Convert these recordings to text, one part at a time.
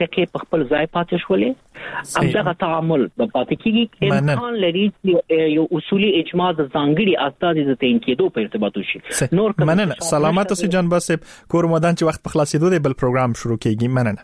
کې په خپل ځای پاتې شولې همدغه تعامل په پاتې کېږي امکان لري یو اصولي اجماع د ځانګړي اساسي د تعین کېدو په ارتباط وشي. نور مننه. سلامت اوسئ جان باسب. کور مودان چې وخت په خلاصېدو دی بل پروګرام شروع کېږي. مننه.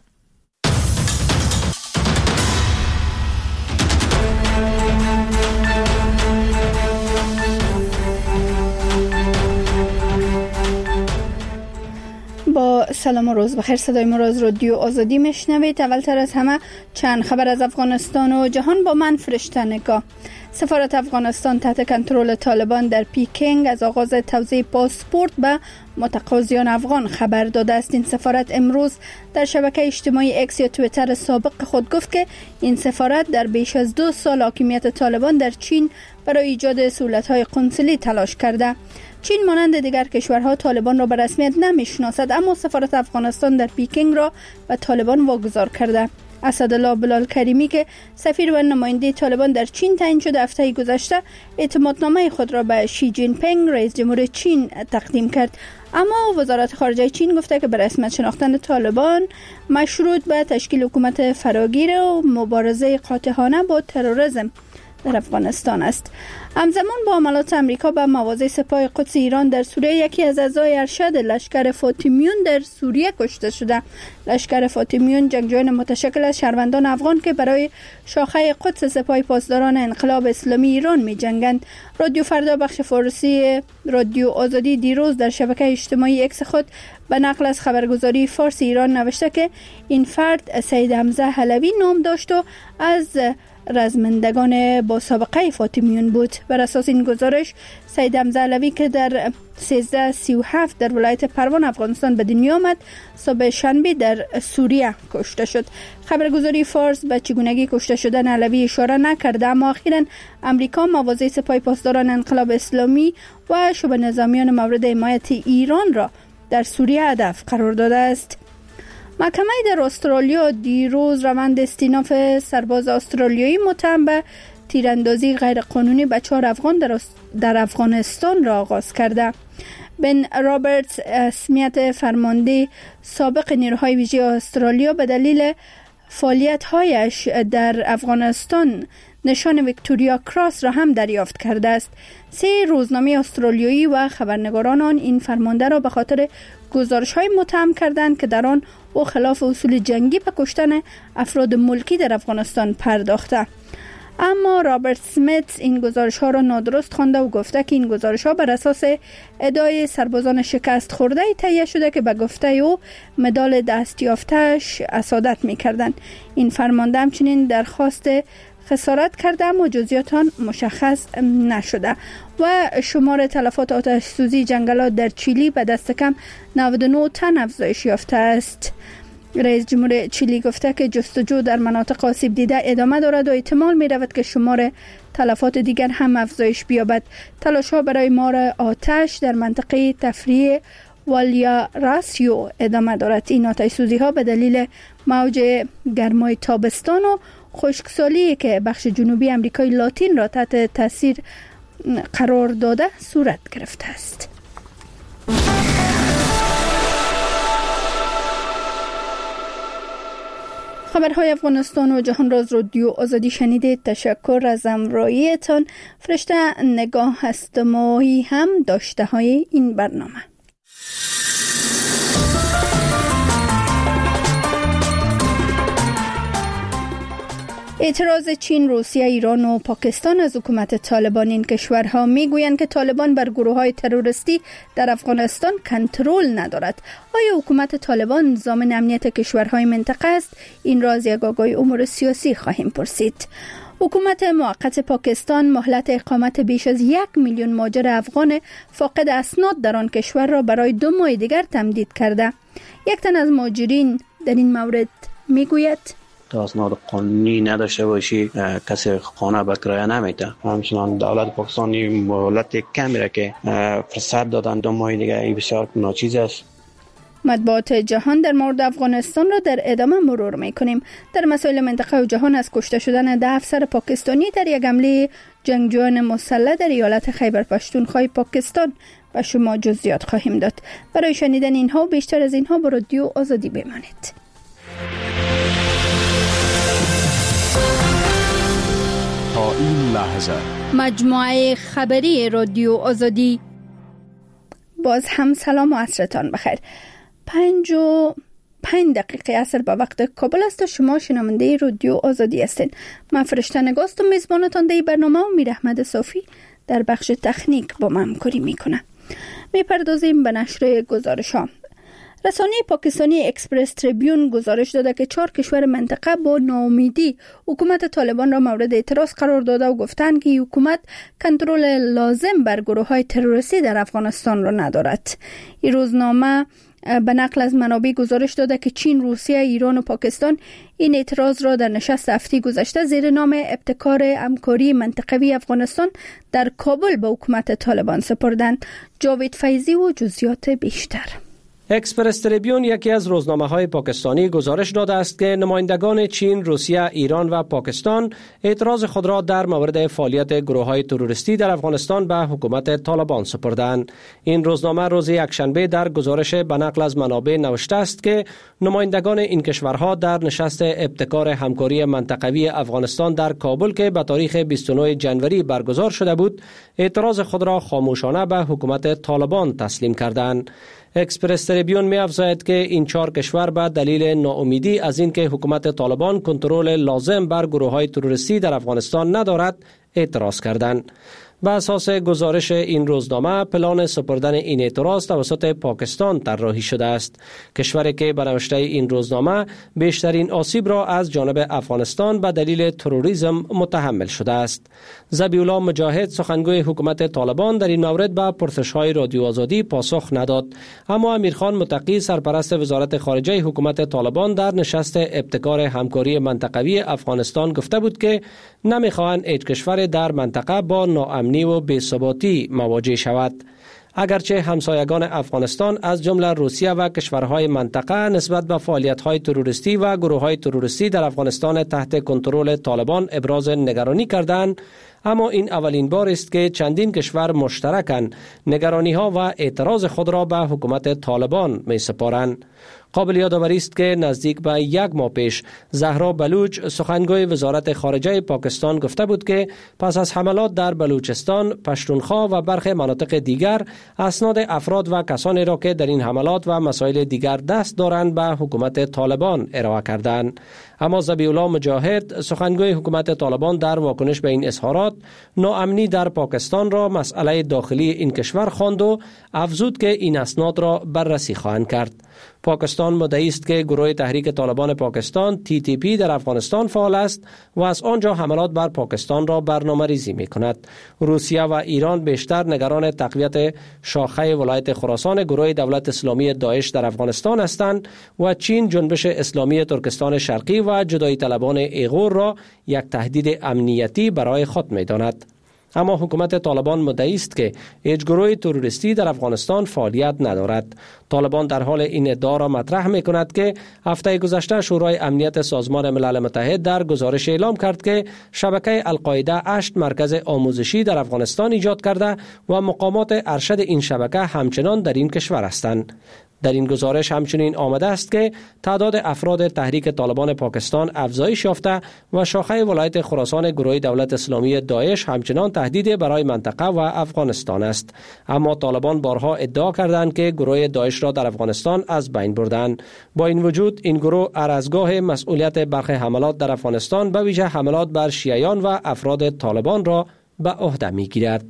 با سلام و روز بخیر. صدای ما را از رادیو آزادی میشنوید. اولتر از همه چند خبر از افغانستان و جهان با من فرشته نگاه. سفارت افغانستان تحت کنترل طالبان در پیکنگ از آغاز توزیع پاسپورت به متقاضیان افغان خبر داده است. این سفارت امروز در شبکه اجتماعی اکس یا توییتر سابق خود گفت که این سفارت در بیش از 2 سال حاکمیت طالبان در چین برای ایجاد سهولت‌های قنصلی تلاش کرده. چین مانند دیگر کشورها طالبان را به رسمیت نمیشناسد، اما سفارت افغانستان در پیکنگ را به طالبان واگذار کرده. اسدالله بلال کریمی که سفیر و نماینده طالبان در چین تعیین شده هفته گذشته اعتمادنامه خود را به شی جین پینگ رئیس جمهور چین تقدیم کرد، اما وزارت خارجه چین گفته که به رسمیت شناختن طالبان مشروط به تشکیل حکومت فراگیر و مبارزه قاطعانه با تروریسم در افغانستان است. همزمان با حملات امریکا به مواضع سپاه قدس ایران در سوریه یکی از اعضای ارشد لشکر فاطمیون در سوریه کشته شده. لشکر فاطمیون جنگجویان متشکل از شهروندان افغان که برای شاخه قدس سپاه پاسداران انقلاب اسلامی ایران می جنگند. رادیو فردا بخش فارسی رادیو آزادی دیروز در شبکه اجتماعی اکس خود به نقل از خبرگزاری فارس ایران نوشته که این فرد سید حمزه حلوی نام داشت و از رزمندگان با سابقه فاطمیون بود. بر اساس این گزارش سید حمزه علوی که در 1337 در ولایت پروان افغانستان به دنیا آمد صبح شنبه در سوریه کشته شد. خبرگزاری فارس به چگونگی کشته شدن علوی اشاره نکرده، اما اخیراً امریکا مواضع سپاه پاسداران انقلاب اسلامی و شبه نظامیان مورد حمایت ایران را در سوریه هدف قرار داده است. محکمه در استرالیا دیروز روند استیناف سرباز استرالیایی متهم به تیراندازی غیرقانونی به 4 افغان در افغانستان را آغاز کرده. بن رابرتس اسمیت فرمانده سابق نیروهای ویژه استرالیا به دلیل فعالیت‌هایش در افغانستان نشان ویکتوریا کراس را هم دریافت کرده است. 3 روزنامه استرالیایی و خبرنگاران آن این فرمانده را به خاطر گزارش‌های متهم کردند که در آن او خلاف اصول جنگی به کشتن افراد ملکی در افغانستان پرداخته. اما رابرت سمیت این گزارش‌ها را نادرست خوانده و گفته که این گزارش‌ها بر اساس ادعای سربازان شکست خورده تهیه شده که به گفته او مدال دستیافته‌اش حسادت می‌کردند. این فرمانده همچنین درخواست خسارت کرده اما جزئیات آن مشخص نشده و شمار تلفات آتش سوزی جنگلات در چیلی به دست کم 99 تن افزایش یافته است. رئیس جمهور چیلی گفته که جستجو در مناطق آسیب دیده ادامه دارد و احتمال می رود که شمار تلفات دیگر هم افزایش بیابد. تلاش‌ها برای مار آتش در منطقه تفریح والیا راسیو ادامه دارد. این آتش سوزی ها به دلیل موج گرمای تابستان و خشکسالی که بخش جنوبی امریکای لاتین را تحت تاثیر قرار داده صورت گرفته است. خبرهای افغانستان و جهان را از رادیو آزادی شنیدید. تشکر از همراهیتان. فرشته نگاه هستم و هم داشته های این برنامه. اعتراض چین، روسیه، ایران و پاکستان از حکومت طالبان. این کشورها میگویند که طالبان بر گروه‌های تروریستی در افغانستان کنترل ندارد. آیا حکومت طالبان ضامن امنیت کشورهای منطقه است؟ این را از یک آگاه امور سیاسی خواهیم پرسید. حکومت موقت پاکستان مهلت اقامت بیش از 1 میلیون مهاجر افغان فاقد اسناد در آن کشور را برای 2 ماه دیگر تمدید کرده. یک تن از مهاجرین در این مورد میگوید تا اسناد قانونی نداشته باشی کسی خانه به کرایه نمیده. همچنان دولت پاکستانی مهلت کمی را که فرصت دادن 2 ماه دیگه، این بسیار ناچیز است. مطبوعات جهان در مورد افغانستان را در ادامه مرور می‌کنیم. در مسائل منطقه و جهان از کشته شدن 10 افسر پاکستانی در یک حمله جنگجویان مسلح در ایالت خیبر پختونخوا پاکستان و شما جزئیات خواهیم داد. برای شنیدن اینها و بیشتر از اینها با رادیو آزادی بمانید. لحظه. مجموعه خبری رادیو آزادی. باز هم سلام و عصرتان بخیر. 5 دقیقه عصر به وقت کابل است و شما شنونده رادیو آزادی هستین. من فرشته نگاست و میزبانتان در برنامه امیر احمد صافی در بخش تکنیک با من همکاری میکنه. میپردازیم به نشر گزارش ها. رسانه پاکستانی اکسپرس تریبیون گزارش داده که 4 کشور منطقه با ناامیدی حکومت طالبان را مورد اعتراض قرار داده و گفتند که حکومت کنترل لازم بر گروه‌های تروریستی در افغانستان را ندارد. این روزنامه به نقل از منابع گزارش داده که چین، روسیه، ایران و پاکستان این اعتراض را در نشست هفته گذشته زیر نام ابتکار همکاری منطقوی افغانستان در کابل به حکومت طالبان سپردند. جاوید فیضی و جزئیات بیشتر. اکسپرس تریبیون یکی از روزنامه‌های پاکستانی گزارش داده است که نمایندگان چین، روسیه، ایران و پاکستان اعتراض خود را در مورد فعالیت گروه‌های تروریستی در افغانستان به حکومت طالبان سپردند. این روزنامه روز یکشنبه در گزارش به نقل از منابع نوشته است که نمایندگان این کشورها در نشست ابتکار همکاری منطقوی افغانستان در کابل که به تاریخ 29 جنوری برگزار شده بود، اعتراض خود را خاموشانه به حکومت طالبان تسلیم کردند. اکسپرس تریبیون می افزاید که این 4 کشور به دلیل ناامیدی از اینکه حکومت طالبان کنترل لازم بر گروه‌های تروریستی در افغانستان ندارد اعتراض کردند. به اساس گزارش این روزنامه پلان سپردن این اعتراض توسط پاکستان طراحی شده است، کشوری که به نوشته این روزنامه بیشترین آسیب را از جانب افغانستان به دلیل تروریسم متحمل شده است. ذبیح‌الله مجاهد سخنگوی حکومت طالبان در این مورد به پرسش‌های رادیو آزادی پاسخ نداد، اما امیرخان متقی سرپرست وزارت خارجه حکومت طالبان در نشست ابتکار همکاری منطقوی افغانستان گفته بود که نمی‌خواهند هیچ کشور در منطقه با ناامنی و بی‌ثباتی مواجه شود. اگرچه همسایگان افغانستان از جمله روسیه و کشورهای منطقه نسبت به فعالیت‌های تروریستی و گروه‌های تروریستی در افغانستان تحت کنترل طالبان ابراز نگرانی کردند، اما این اولین بار است که چندین کشور مشترکاً نگرانی‌ها و اعتراض خود را به حکومت طالبان می‌سپارند. قابل یادآوری است که نزدیک به 1 ماه پیش زهرا بلوچ سخنگوی وزارت خارجه پاکستان گفته بود که پس از حملات در بلوچستان، پشتونخوا و برخی مناطق دیگر اسناد افراد و کسانی را که در این حملات و مسائل دیگر دست دارند به حکومت طالبان ارائه کردند. اما ذبیح‌الله مجاهد سخنگوی حکومت طالبان در واکنش به این اظهارات ناامنی در پاکستان را مسئله داخلی این کشور خواند و افزود که این اسناد را بررسی خواهند کرد. پاکستان مدعی است که گروه تحریک طالبان پاکستان TTP در افغانستان فعال است و از آنجا حملات بر پاکستان را برنامه‌ریزی می‌کند. روسیه و ایران بیشتر نگران تقویت شاخه ولایت خراسان گروه دولت اسلامی داعش در افغانستان هستند و چین جنبش اسلامی ترکستان شرقی و جدایی طلبان ایغور را یک تهدید امنیتی برای خود می‌داند. اما حکومت طالبان مدعی است که هیچ گروه تروریستی در افغانستان فعالیت ندارد. طالبان در حال این ادعا را مطرح می‌کند که هفته گذشته شورای امنیت سازمان ملل متحد در گزارش اعلام کرد که شبکه القاعده 8 مرکز آموزشی در افغانستان ایجاد کرده و مقامات ارشد این شبکه همچنان در این کشور هستند. در این گزارش همچنین آمده است که تعداد افراد تحریک طالبان پاکستان افزایش یافته و شاخه ولایت خراسان گروه دولت اسلامی داعش همچنان تهدید برای منطقه و افغانستان است. اما طالبان بارها ادعا کردند که گروه داعش را در افغانستان از بین بردند. با این وجود این گروه ارزگاه مسئولیت برخی حملات در افغانستان به ویژه حملات بر شیعیان و افراد طالبان را به عهده می‌گیرد.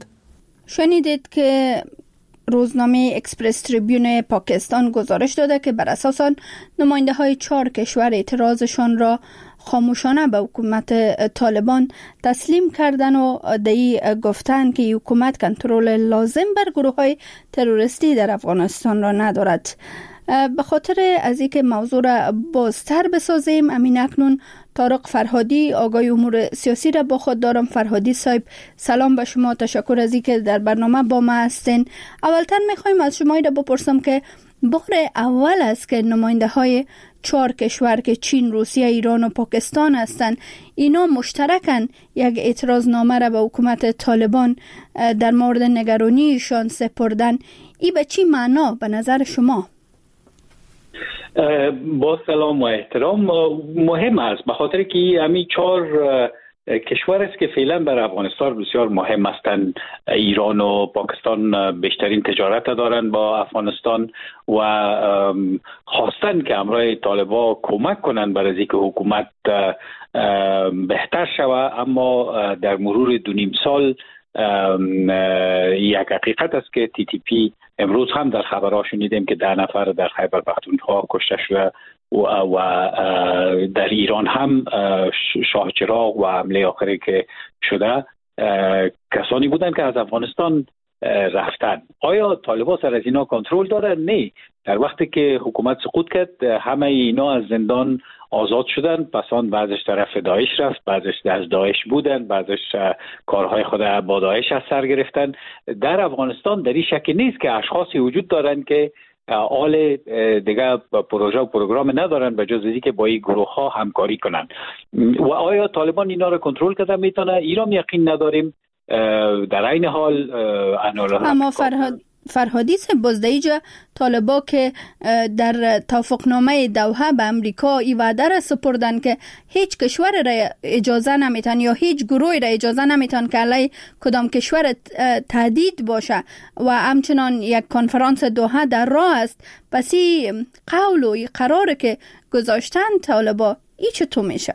شنیدید که روزنامه اکسپرس تریبیون پاکستان گزارش داده که بر اساس آن نماینده‌های 4 کشور اعتراضشان را خاموشانه به حکومت طالبان تسلیم کردن و دایی گفتند که حکومت کنترل لازم بر گروه‌های تروریستی در افغانستان را ندارد. به خاطر از اینکه موضوع را بازتر بسازیم، امین اکنون طارق فرهادی آگاه امور سیاسی را با خود دارم. فرهادی صاحب سلام به شما، تشکر از اینکه در برنامه با ما هستین. اولتر میخوایم از شما را بپرسم که بار اول است که نماینده های 4 کشور که چین، روسیه، ایران و پاکستان هستند، اینا مشترکاً یک اعتراضنامه را به حکومت طالبان در مورد نگرانیشان سپردن. این به چی معنا به نظر شما؟ با سلام و احترام، مهم است به خاطر که همین 4 کشور است که فعلا برای افغانستان بسیار مهم هستند. ایران و پاکستان بیشترین تجارت دارند با افغانستان و خواستن که همراه طالبان کمک کنند برای اینکه حکومت بهتر شود، اما در مرور 2.5 سال یک حقیقت است که TTP امروز هم در خبرها شنیدیم که 10 نفر در خیبر پختونخوا کشته شده و در ایران هم شاه چراغ و حمله آخری که شده کسانی بودند که از افغانستان رفتن. آیا طالبان سر از اینا کنترل داره؟ نه. در وقتی که حکومت سقوط کرد همه اینا از زندان آزاد شدن، پس آن بعضش طرف داعش رفت، بعضش از داعش بودن، بعضش کارهای خود با داعش از سر گرفتن. در افغانستان در این شک نیست که اشخاصی وجود دارند که آل دیگه پروژه و پروگرام ندارن به جز اینکه با این گروه ها همکاری کنن. و آیا طالبان اینا رو کنترل کرده میتونه؟ ایران یقین نداریم. در این حال اما فرهادی صاحب بازدهیجا طالبا که در توافقنامه دوحه به امریکا ای وعده را سپردن که هیچ کشور را اجازه نمیتن یا هیچ گروهی را اجازه نمیتن که علی کدام کشور تهدید باشه و همچنان یک کنفرانس دوحه در راه است. پس این قول و این قرار که گذاشتن طالبا ای چطور میشه؟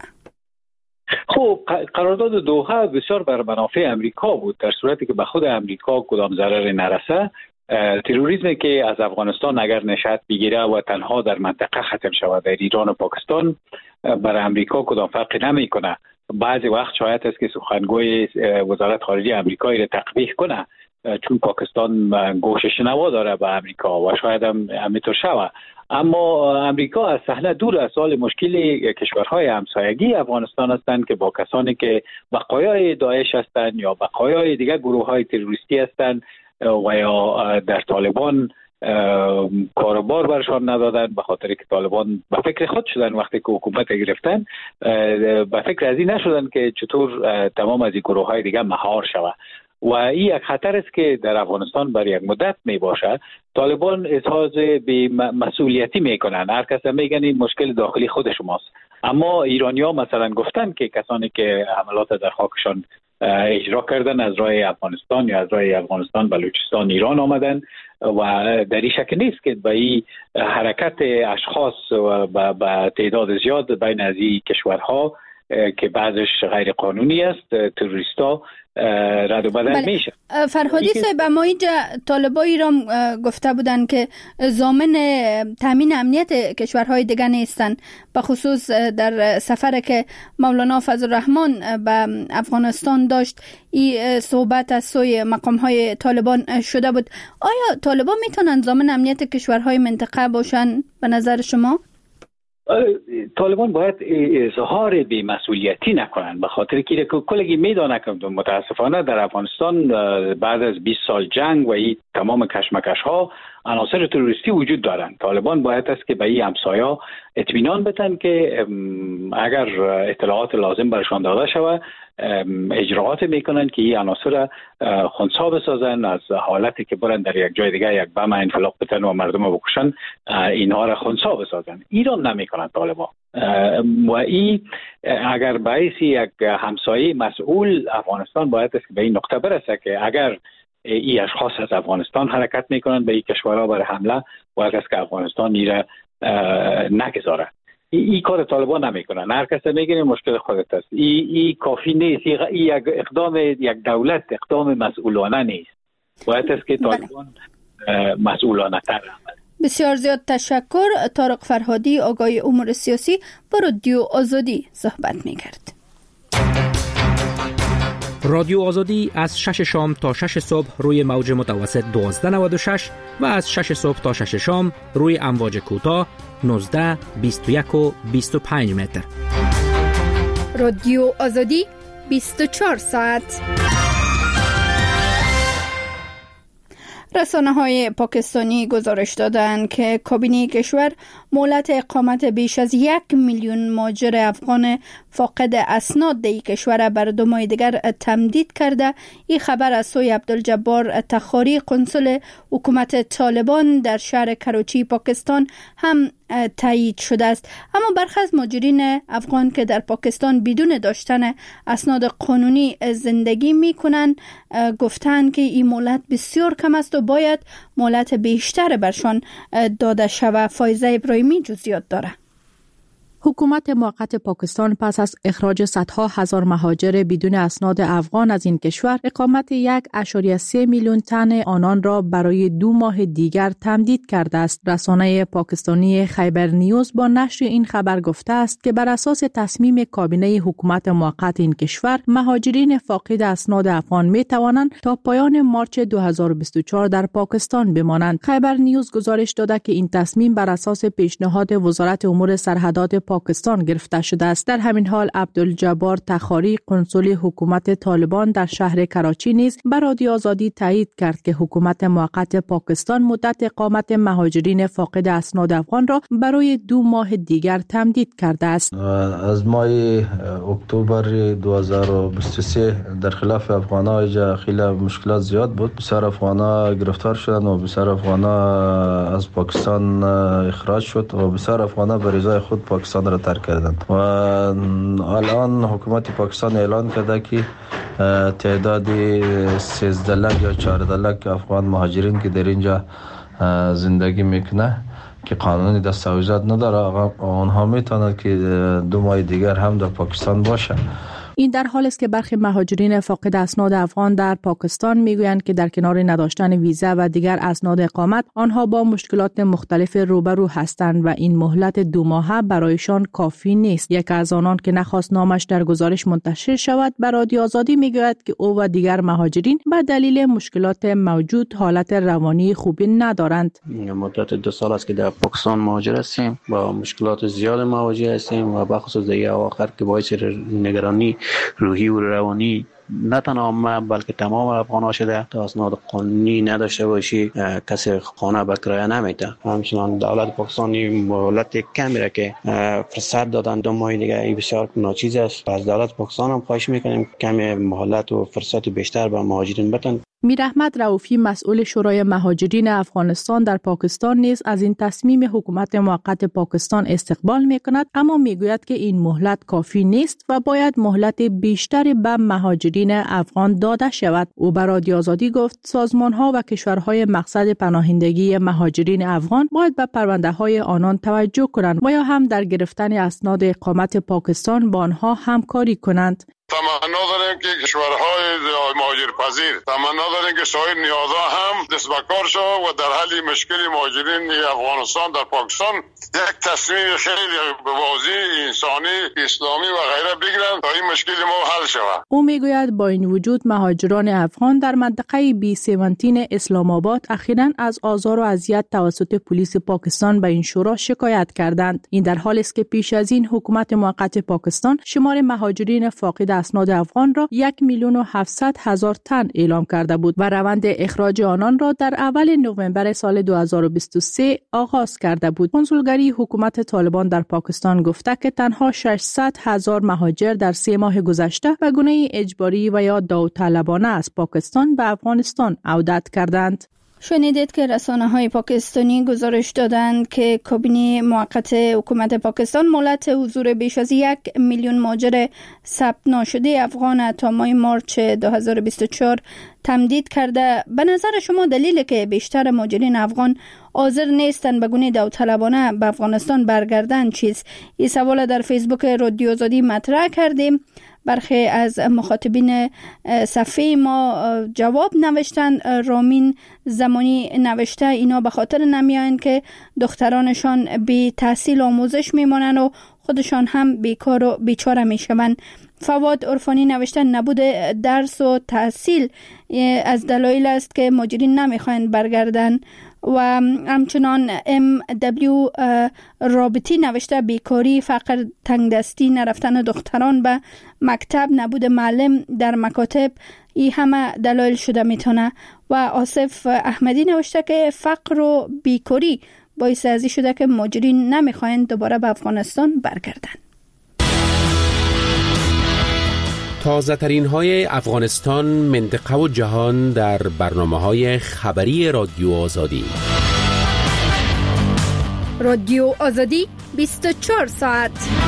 خب قرارداد دوحه بسیار بر منافع امریکا بود. در صورتی که به خود امریکا کدام ضرر نرسه، تروریسمی که از افغانستان اگر نشأت بگیره و تنها در منطقه ختم شود، در ایران و پاکستان، برای امریکا کدام فرقی نمیکنه. بعضی وقت شاید است که سخنگوی وزارت خارجه امریکایی را تقبیح کنه، چون پاکستان گوش شنوا داره به امریکا و شاید هم همینطور شود. اما امریکا از صحنه دور است. سوال مشکل کشورهای همسایگی افغانستان هستند که با کسانی که بقایای داعش هستند یا بقایای دیگر گروه‌های تروریستی هستند و یا در طالبان کاروبار برشان ندادن، به خاطر که طالبان به فکر خود شدن وقتی که حکومت گرفتن، به فکر از این نشدن که چطور تمام از این گروه‌های دیگر مهار شود. و این یک خطر است که در افغانستان برای یک مدت می باشه. طالبان احساس به مسئولیتی میکنن. هر کس میگن این مشکل داخلی خود شماست. اما ایرانی‌ها مثلا گفتن که کسانی که حملات در خاکشان اجرا کردن از راه افغانستان یا از راه افغانستان بلوچستان ایران آمدن و در این شک نیست که به این حرکت اشخاص و به تعداد زیاد بین از این کشورها که بعضش غیر قانونی است، تروریستا رد و بدل میشه. فرهادی صاحب، اما اینجا طالبان ایران گفته بودن که ضامن تامین امنیت کشورهای دیگه نیستن، به خصوص در سفر که مولانا فضل الرحمن به افغانستان داشت این صحبت از سوی مقامهای طالبان شده بود. آیا طالبان میتونن ضامن امنیت کشورهای منطقه باشن به نظر شما؟ طالبان باید اظهار بی‌مسئولیتی نکنن، به خاطر که کلگی میدانه که متاسفانه در افغانستان بعد از 20 سال جنگ و این تمام کشمکش ها عناصر تروریستی وجود دارند. طالبان باید است که به این همسایا اطمینان بدن که اگر اطلاعات لازم برشان داده شود اجراعات میکنن که این عناصر خنثی بسازن، از حالتی که برن در یک جای دیگه یک بم انفلاق بتن و مردم رو بکشن اینها را خنثی بسازن. ایران نمیکنن طالبان. و این اگر باعث یک همسایه مسئول افغانستان باید است که به این نقطه برسه که اگر این اشخاص از افغانستان حرکت میکنن به این کشورها برای حمله، باید است که افغانستان ایره نگذاره. این کار طالبان نمیکنن. هر کس میگه مشکل خودت است. این کافی نیست. این یک اقدام یک دولت اقدام مسئولانه نیست. باید است که طالبان مسئولانه تر عمل. بسیار زیاد تشکر. طارق فرهادی، آگاهی امور سیاسی، با رادیو آزادی صحبت میکرد. رادیو آزادی از 6 شام تا 6 صبح روی موج متوسط 1296 و از 6 صبح تا 6 شام روی امواج کوتاه 19، 21 و 25 متر. رادیو آزادی 24 ساعت. رسانه‌های پاکستانی گزارش دادند که کابینه کشور مهلت اقامت بیش از 1 میلیون مهاجر افغان فاقد اسناد در کشور بر 2 ماه دیگر تمدید کرده. این خبر از سوی عبدالجبار تخاری قنصل حکومت طالبان در شهر کراچی پاکستان هم تایید شده است. اما برخی از مهاجرین افغان که در پاکستان بدون داشتن اسناد قانونی زندگی میکنند گفتند که این مهلت بسیار کم است و باید مهلت بیشتر برشان داده شود. فایزه ابراهیمی جزئیات داره. حکومت موقت پاکستان پس از اخراج صدها هزار مهاجر بدون اسناد افغان از این کشور، اقامت 1.3 میلیون تن آنان را برای 2 ماه دیگر تمدید کرده است. رسانه پاکستانی خیبر نیوز با نشر این خبر گفته است که بر اساس تصمیم کابینه حکومت موقت این کشور، مهاجرین فاقد اسناد افغان می توانند تا پایان مارچ 2024 در پاکستان بمانند. خیبر نیوز گزارش داده که این تصمیم بر اساس پیشنهاد وزارت امور سرحدات پاکستان گرفته شده است. در همین حال عبدالجبار تخاری قنصل حکومت طالبان در شهر کراچی نیز بر رادیو آزادی تایید کرد که حکومت موقت پاکستان مدت اقامت مهاجرین فاقد اسناد افغان را برای 2 ماه دیگر تمدید کرده است. از ماه اکتبر 2023 در خلاف افغان‌ها اینجا خیلی مشکلات زیاد بود. بسیار افغان‌ها گرفتار شدند و بسیار افغان‌ها از پاکستان اخراج شد و بسیار افغان‌ها به رضای خود پاکستان را ترک کردند و الان حکومت پاکستان اعلان کرده که تعدادی 13 لک یا 14 لک افغان مهاجرین که در اینجا زندگی میکنه که قانونی دستاویزات نداره، اونها میتونند که 2 ماه دیگر هم در پاکستان باشه. این در حالی است که برخی مهاجرین فاقد اسناد افغان در پاکستان میگویند که در کنار نداشتن ویزا و دیگر اسناد اقامت، آنها با مشکلات مختلف روبرو هستند و این مهلت 2 ماهه برایشان کافی نیست. یک از آنان که نخواست نامش در گزارش منتشر شود، بر رادیو آزادی میگوید که او و دیگر مهاجرین به دلیل مشکلات موجود حالت روانی خوبی ندارند. مدت 2 سال است که در پاکستان مهاجر هستیم، با مشکلات زیاد مواجه هستیم و بخصوص در اواخر که باعث نگرانی روحی و روانی نه تنها ما بلکه تمام افغان‌ها شده. تا اسناد قانونی نداشته باشی کسی خانه به کرایه نمیده. همچنان دولت پاکستانی مهلت کمی را که فرصت دادن 2 ماه دیگه، این بسیار ناچیز است. از دولت پاکستان هم خواهش میکنیم کمی مهلت و فرصت بیشتر به مهاجرین بدن. میر احمد رؤوفی مسئول شورای مهاجرین افغانستان در پاکستان نیز از این تصمیم حکومت موقت پاکستان استقبال می‌کند، اما میگوید که این مهلت کافی نیست و باید مهلت بیشتری به مهاجرین افغان داده شود. او بر رادیو آزادی گفت سازمان‌ها و کشورهای مقصد پناهندگی مهاجرین افغان باید به پرونده‌های آنان توجه کنند و یا هم در گرفتن اسناد اقامت پاکستان با آنها همکاری کنند. تمنا داریم که کشورهای مهاجر پذیر تمنا داریم که سایر نیازها هم دست به کار شود و در حل مشکل مهاجرین افغانستان در پاکستان یک تصمیم خیلی واضح انسانی اسلامی و غیره بگیرند تا این مشکل ما حل شود. او میگوید با این وجود مهاجران افغان در منطقه بی-17 اسلام آباد اخیراً از آزار و اذیت توسط پلیس پاکستان به این شورا شکایت کردند. این در حالی است که پیش از این حکومت موقت پاکستان شمار مهاجرین فاقد اسناد افغان را 1,700,000 تن اعلام کرده بود و روند اخراج آنان را در اول نوامبر سال 2023 آغاز کرده بود. کنسولگری حکومت طالبان در پاکستان گفته که تنها 600,000 مهاجر در 3 ماه گذشته به گونه اجباری و یا داوطلبانه از پاکستان به افغانستان عودت کردند. شنیدید که رسانه‌های پاکستانی گزارش دادند که کابینه موقت حکومت پاکستان مهلت حضور بیش از 1 میلیون مهاجر ثبت نشده افغان تا ماه مارچ 2024 تمدید کرده. به نظر شما دلیلی که بیشتر مهاجرین افغان حاضر نیستند به گونه داوطلبانه به افغانستان برگردند چیست؟ این سوال در فیسبوک رادیو آزادی مطرح کردیم. برخی از مخاطبین صفحه ما جواب نوشتن. رامین زمانی نوشته اینا به خاطر نمیان که دخترانشان بی تحصیل آموزش میمانند و خودشان هم بیکار و بیچاره میشوند. فواد عرفانی نوشته نبود درس و تحصیل از دلایل است که مهاجرین نمیخواهند برگردن. و همچنان MW رابطی نوشته بیکاری، فقر، تنگ دستی، نرفتن دختران به مکتب، نبود معلم در مکاتب، این همه دلایل شده میتونه. و آصف احمدی نوشته که فقر و بیکاری باعث ازی شده که مهاجرین نمیخواین دوباره به افغانستان برگردن. تازه ترین های افغانستان، منطقه و جهان در برنامه های خبری رادیو آزادی. رادیو آزادی 24 ساعت.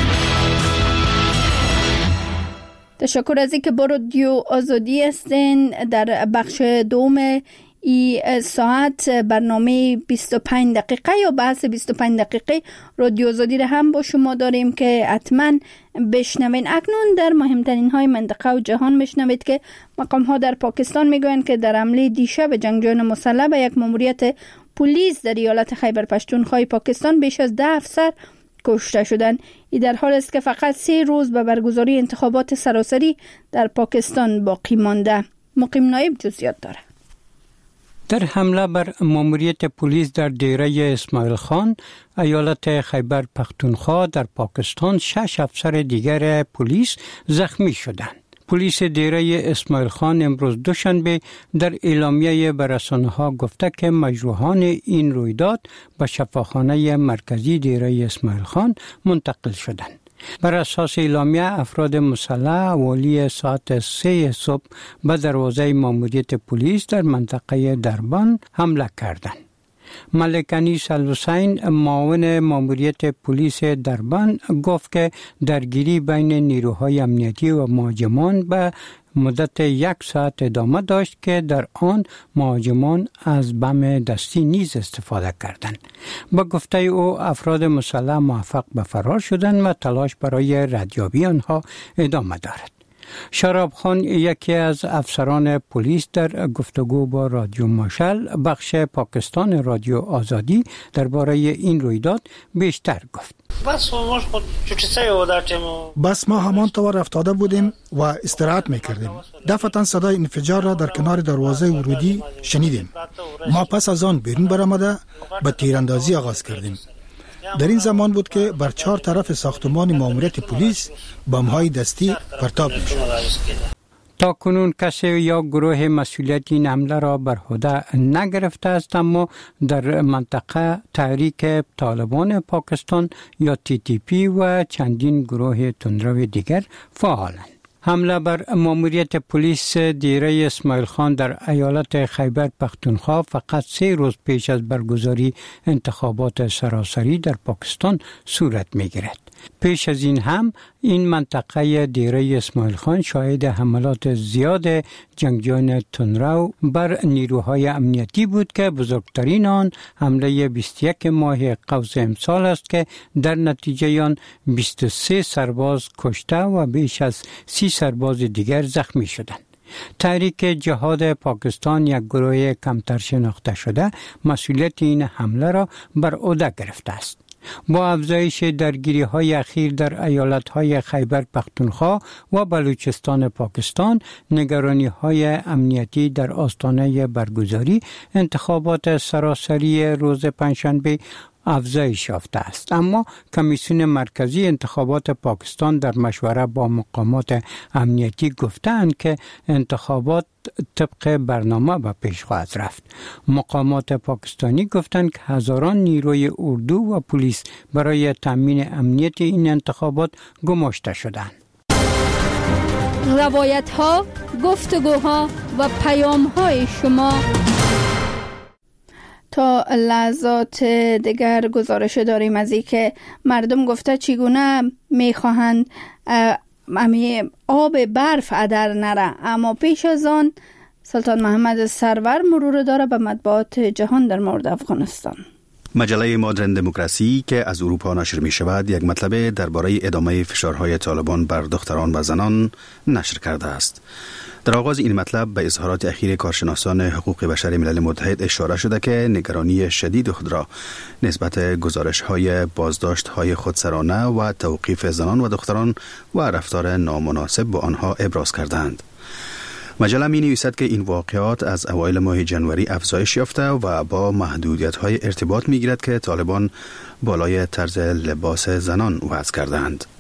تشکر از اینکه با رادیو آزادی هستین. در بخش دوم ای ساعت برنامه 25 دقیقه یا بحث 25 دقیقه رادیو آزادی را هم با شما داریم که حتما بشنوین. اکنون در مهمترین های منطقه و جهان میشنوید که مقام ها در پاکستان میگویند که در حمله دیشب جنگجویان مسلح به یک ماموریت پلیس در ایالت خیبر پختونخوا پاکستان بیش از 10 افسر کشته شدند. این در حال است که فقط 3 روز به برگزاری انتخابات سراسری در پاکستان باقی مانده. مقیم نایب جزئیات داره. در حمله بر ماموریت پلیس در دیره اسماعیل خان، ایالت خیبر پختونخوا در پاکستان 6 افسر دیگر پلیس زخمی شدند. پلیس دیره اسماعیل خان امروز دوشنبه در اعلامیه به رسانه‌ها گفته که مجروحان این رویداد به شفاخانه مرکزی دیره اسماعیل خان منتقل شدند. بر اساس اعلامیه افراد مسلح حوالی ساعت 3 صبح به دروازه ماموریت پلیس در منطقه دربان حمله کردند. ملک انیس الحسین معاون ماموریت پلیس دربان گفت که درگیری بین نیروهای امنیتی و مهاجمان به مدت 1 ساعت ادامه داشت که در آن مهاجمان از بم دستی نیز استفاده کردند. با گفته او افراد مسلح موفق به فرار شدند و تلاش برای ردیابی آنها ادامه دارد. شراب خان، یکی از افسران پلیس، در گفتگو با رادیو ماشل بخش پاکستان رادیو آزادی درباره این رویداد بیشتر گفت. بس ما همان طور افتاده بودیم و استراحت میکردیم. دفعتا صدای انفجار را در کنار دروازه ورودی شنیدیم. ما پس از آن بیرون برآمده به تیراندازی آغاز کردیم. در این زمان بود که بر 4 طرف ساختمان ماموریت پلیس بم‌های دستی پرتاب می‌شد. تا کنون کسی یا گروه مسئولیت این حمله را بر عهده نگرفته است، اما در منطقه تحریک طالبان پاکستان یا TTP و چندین گروه تندرو دیگر فعالند. حمله بر ماموریت پلیس دیره اسماعیل خان در ایالت خیبر پختونخوا فقط 3 روز پیش از برگزاری انتخابات سراسری در پاکستان صورت می‌گیرد. پیش از این هم این منطقه دیره اسماعیل خان شاهد حملات زیاد جنگجویان تندرو بر نیروهای امنیتی بود که بزرگترین آن حمله 21 ماه قوس امسال است که در نتیجه آن 23 سرباز کشته و بیش از 30 سرباز دیگر زخمی شدند. تحریک جهاد پاکستان، یک گروه کمتر شناخته شده، مسئولیت این حمله را بر عهده گرفته است. با افزایش درگیری‌های اخیر در ایالت‌های خیبر پختونخوا و بلوچستان پاکستان، نگرانی‌های امنیتی در آستانه برگزاری انتخابات سراسری روز پنجشنبه افزایش یافته است. اما کمیسیون مرکزی انتخابات پاکستان در مشوره با مقامات امنیتی گفتند که انتخابات طبق برنامه به پیش خواهد رفت. مقامات پاکستانی گفتند که هزاران نیروی اردو و پلیس برای تامین امنیت این انتخابات گماشته شدند. روایت‌ها، گفتگوها و پیام‌های شما. تا لحظات دیگر گزارش داریم از اینکه مردم گفته چگونه میخواهند آب برف ادر نره، اما پیش از آن سلطان محمد سرور مرور داره به مطبوعات جهان در مورد افغانستان. مجله مادرن دموکراسی که از اروپا نشر می شود یک مطلب درباره ادامه فشارهای طالبان بر دختران و زنان نشر کرده است. در آغاز این مطلب به اظهارات اخیر کارشناسان حقوق بشر ملل متحد اشاره شده که نگرانی شدید خود را نسبت گزارش‌های بازداشت‌های خودسرانه و توقیف زنان و دختران و رفتار نامناسب با آنها ابراز کردند. مجله می نویسد که این واقعات از اوایل ماه جنوری افزایش یافته و با محدودیت‌های ارتباط می گیرد که طالبان بالای طرز لباس زنان وضع کردند.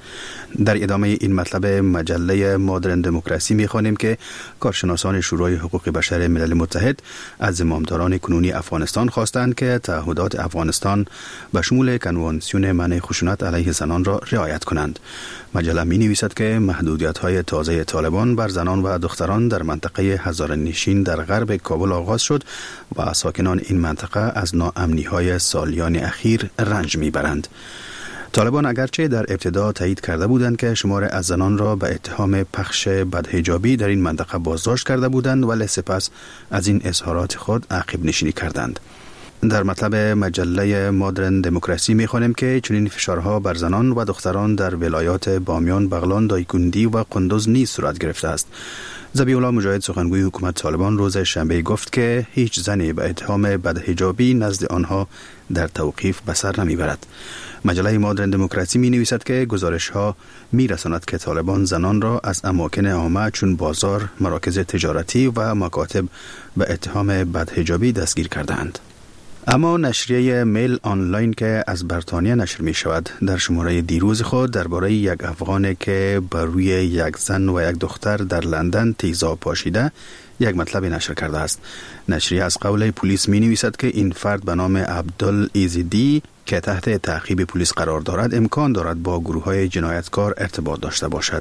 در ادامه این مطلب مجله مادرن دموکراسی می‌خوانیم که کارشناسان شورای حقوق بشر ملل متحد از زمامداران کنونی افغانستان خواستند که تعهدات افغانستان به شمول کنوانسیون منع خشونت علیه زنان را رعایت کنند. مجله می‌نویسد که محدودیت‌های تازه طالبان بر زنان و دختران در منطقه هزاره‌نشین در غرب کابل آغاز شد و ساکنان این منطقه از ناامنی‌های سالیان اخیر رنج می‌برند. طالبان اگرچه در ابتدا تایید کرده بودند که شمار از زنان را به اتهام پخش بدحجابی در این منطقه بازداشت کرده بودند، ولی سپس از این اظهارات خود عقب نشینی کردند. در مطلب مجله مادرن دموکراسی می‌خوانیم که چنین فشارها بر زنان و دختران در ولایات بامیان، بغلان، دایکندی و قندوز نیز صورت گرفته است. ذبیح الله مجاهد سخنگوی حکومت طالبان روز شنبه گفت که هیچ زنی به اتهام بدحجابی نزد آنها در توقیف به سر نمیبرد. مجله مادرن دموکراسی می نویسد که گزارش ها می رساند که طالبان زنان را از اماکن عامه چون بازار، مراکز تجارتی و مکاتب به اتهام بدحجابی دستگیر کردند. اما نشریه میل آنلاین که از بریتانیا نشر می شود در شماره دیروز خود درباره یک افغانی که بر روی یک زن و یک دختر در لندن تیزاب پاشیده یک مطلب نشر کرده است. نشریه از قول پلیس می نویسد که این فرد به نام عبدالایزیدی که تحت تعقیب پلیس قرار دارد امکان دارد با گروه‌های جنایتکار ارتباط داشته باشد.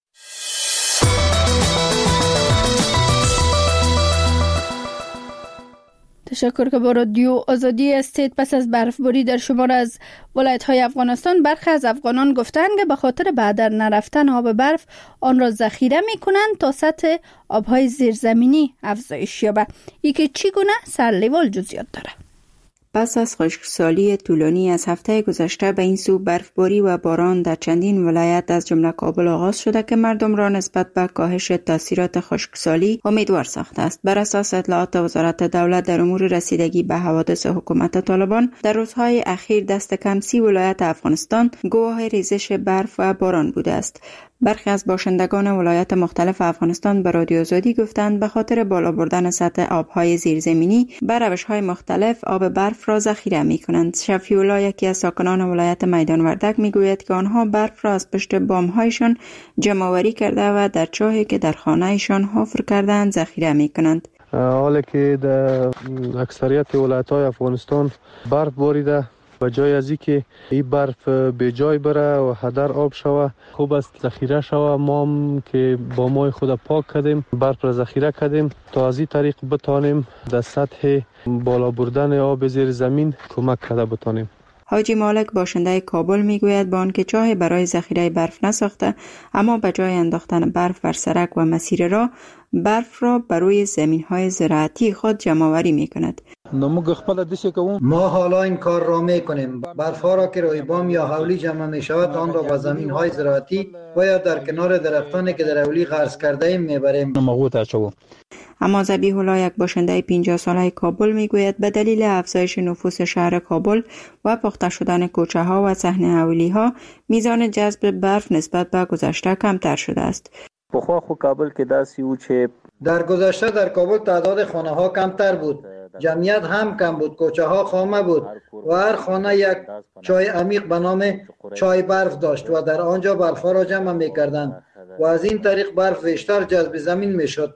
تشکر که با رادیو آزادی هستید. پس از برفباری در شمار از ولایت‌های افغانستان برخی از افغانان گفتند که به خاطر به در نرفتن آب برف آن را ذخیره می‌کنند تا سطح آب‌های زیرزمینی افزایش یابد. این که چگونه سرلیوال جزئیات داره. پس از خشکسالی طولانی از هفته گذشته به این سو برفباری و باران در چندین ولایت از جمله کابل آغاز شده که مردم را نسبت به کاهش تاثیرات خشکسالی امیدوار ساخته است. بر اساس اطلاعات وزارت دولت در امور رسیدگی به حوادث حکومت طالبان در روزهای اخیر دست کم 30 ولایت افغانستان گواه ریزش برف و باران بوده است. برخی از باشندگان ولایات مختلف افغانستان به رادیو آزادی گفتند به خاطر بالا بردن سطح آبهای زیرزمینی به روش‌های مختلف آب برف را ذخیره می‌کنند. شفیع الله یکی از ساکنان ولایت میدان وردک می‌گوید که آنها برف را از پشت بام‌هایشان جمع‌آوری کرده و در چاهی که در خانه‌شان حفر کرده‌اند ذخیره می‌کنند. حالا که در اکثریت ولایت‌های افغانستان برف باریده، به جای از اینکه این برف به جای بره و هدر آب شوه خوب است ذخیره شوه. ما هم که با مای خود پاک کردیم برف را ذخیره کردیم تا از این طریق بتانیم در سطح بالا بردن آب زیر زمین کمک کرده بتانیم. حاجی مالک باشنده کابل میگوید با آنکه چاه برای ذخیره برف نساخته اما به جای انداختن برف بر سرک و مسیر راه برف را بر روی زمین‌های زراعتی خود جمع‌آوری می‌کند. ما حالا این کار را می‌کنیم. برف‌ها را که روی بام یا حولی جمع می‌شود آن را به زمین‌های زراعتی و یا در کنار درختانی که در حولی غرس کرده ایم می‌بریم. اما ذبیح الله یک باشنده 50 ساله کابل میگوید به دلیل افزایش نفوس شهر کابل و پخته شدن کوچه‌ها و صحن حولی‌ها میزان جذب برف نسبت به گذشته کمتر شده است. بخوا خو کابل کې داسې و چې در گذشته در کابل تعداد خانه‌ها کمتر بود، جمعیت هم کم بود، کوچه‌ها خامه بود و هر خانه یک چای عمیق به نام چای برف داشت و در آنجا برف‌ها را جمع می‌کردند و از این طریق برف بیشتر جذب زمین می‌شد.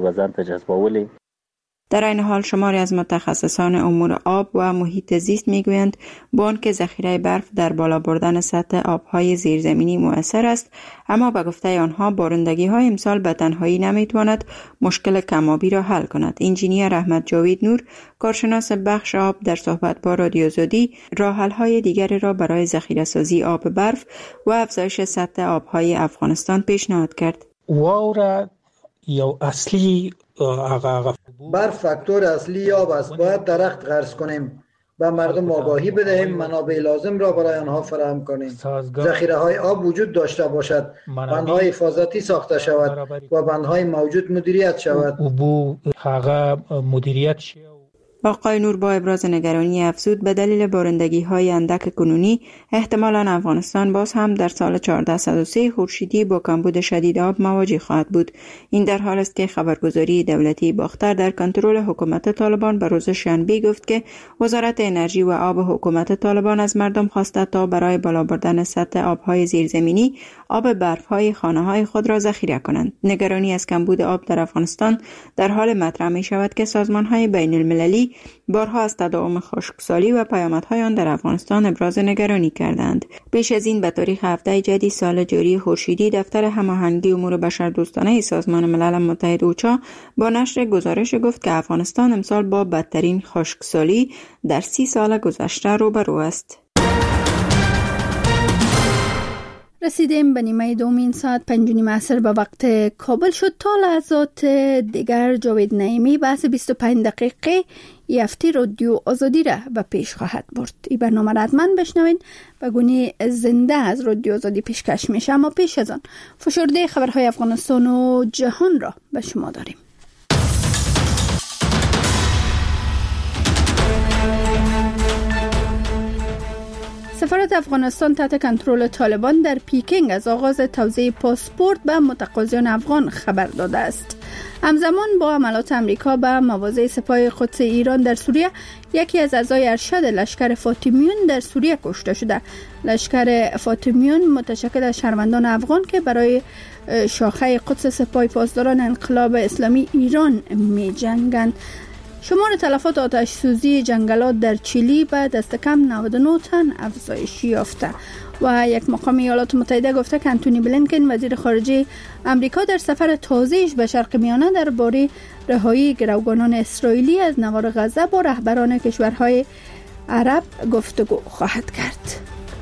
در این حال شماری از متخصصان امور آب و محیط زیست میگویند با آنکه ذخیره برف در بالا بردن سطح آبهای زیرزمینی مؤثر است، اما به گفته آنها بارندگی‌های امسال به تنهایی نمیتواند مشکل کم‌آبی را حل کند. انجینیر احمد جاوید نور، کارشناس بخش آب، در صحبت با رادیو آزادی راه‌حل‌های دیگری را برای ذخیره‌سازی آب برف و افزایش سطح آبهای افغانستان پیشنهاد کرد. واوره یو اصلی برف فاکتور اصلی آب است. باید درخت غرس کنیم، به مردم آگاهی بدهیم، منابع لازم را برای آنها فراهم کنیم، ذخیره های آب وجود داشته باشد، بندهای حفاظتی ساخته شود و بندهای موجود مدیریت شود. آقای نور با ابراز نگرانی افزود به دلیل بارندگی های اندک کنونی احتمالاً افغانستان باز هم در سال 1403 خورشیدی با کمبود شدید آب مواجه خواهد بود. این در حال است که خبرگزاری دولتی باختر در کنترل حکومت طالبان به روز شنبه گفت که وزارت انرژی و آب حکومت طالبان از مردم خواسته تا برای بالا بردن سطح آبهای زیرزمینی آب برف‌های خانه‌های خود را ذخیره کنند. نگرانی از کمبود آب در افغانستان در حال مطرح می شود که سازمان‌های بین‌المللی بارها از تداوم خشکسالی و پیامدهای آن در افغانستان ابراز نگرانی کردند. پیش از این به تاریخ 17 جدی سال جاری خورشیدی دفتر هماهنگی امور بشردوستانه سازمان ملل متحد اوچا با نشر گزارش گفت که افغانستان امسال با بدترین خشکسالی در 30 سال گذشته روبرو است. رسیدیم به نیمه دومین ساعت 5:30 عصر به وقت کابل شد. تا لحظات دیگر جاوید نعیمی بحث 25 دقیقه یافتی رادیو آزادی را به پیش خواهد برد. این برنامه را حتما بشنوید، به گونه زنده از رادیو آزادی پیشکش میشه. اما پیش از آن فشرده خبرهای افغانستان و جهان را به شما داریم. سفارت افغانستان تحت کنترل طالبان در پیکنگ از آغاز توزیع پاسپورت به متقاضیان افغان خبر داده است. همزمان با حملات امریکا به مواضع سپاه قدس ایران در سوریه، یکی از اعضای ارشد لشکر فاطمیون در سوریه کشته شده. لشکر فاطمیون متشکل از شهروندان افغان که برای شاخه قدس سپاه پاسداران انقلاب اسلامی ایران می جنگند. شمار تلفات آتش سوزی جنگلات در چیلی به دست کم 99 تن افزایش یافته و یک مقام ایالات متحده گفته که انتونی بلینکن وزیر خارجه امریکا در سفر تازه‌اش به شرق میانه درباره رهایی گروگانان اسرائیلی از نوار غزه با رهبران کشورهای عرب گفتگو خواهد کرد.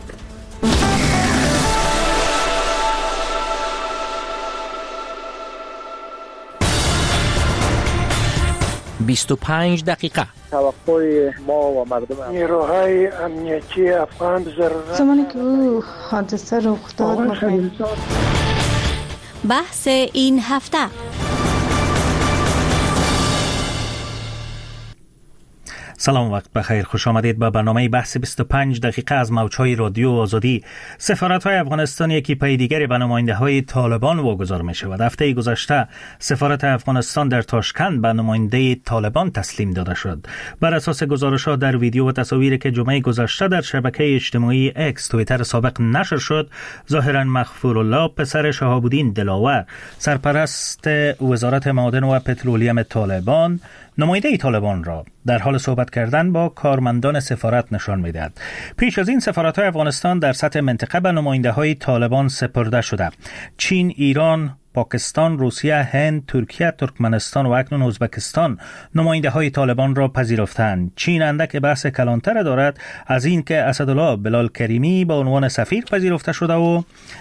25 دقیقه. توقع ما و مردم نیروهای امنیتی افغان ضرورت زمانی که او حادثه رخ داد بحث این هفته. سلام، وقت بخیر، خوش آمدید به برنامه بحث 25 دقیقه از موجهای رادیو آزادی. سفارت‌های افغانستان یکی پی دیگری به نماینده‌های طالبان واگذار می‌شود. هفته گذشته سفارت افغانستان در تاشکند به نماینده طالبان تسلیم داده شد. بر اساس گزارش‌ها در ویدیو و تصاویری که جمعه گذشته در شبکه اجتماعی اکس توییتر سابق نشر شد، ظاهراً مغفورالله پسر شهاب الدین دلاور، سرپرست وزارت معادن و پترولیم طالبان، نماینده طالبان را در حال صحبت کردن با کارمندان سفارت نشان می‌دهد. پیش از این سفارت‌های افغانستان در سطح منطقه به نماینده‌های طالبان سپرده شده. چین، ایران، پاکستان، روسیه، هند، ترکیه، ترکمنستان و اکنون ازبکستان نماینده‌های طالبان را پذیرفتند. چین اندک بحث کلانتر دارد از این که اسدالله بلال کریمی به عنوان سفیر پذیرفته شده و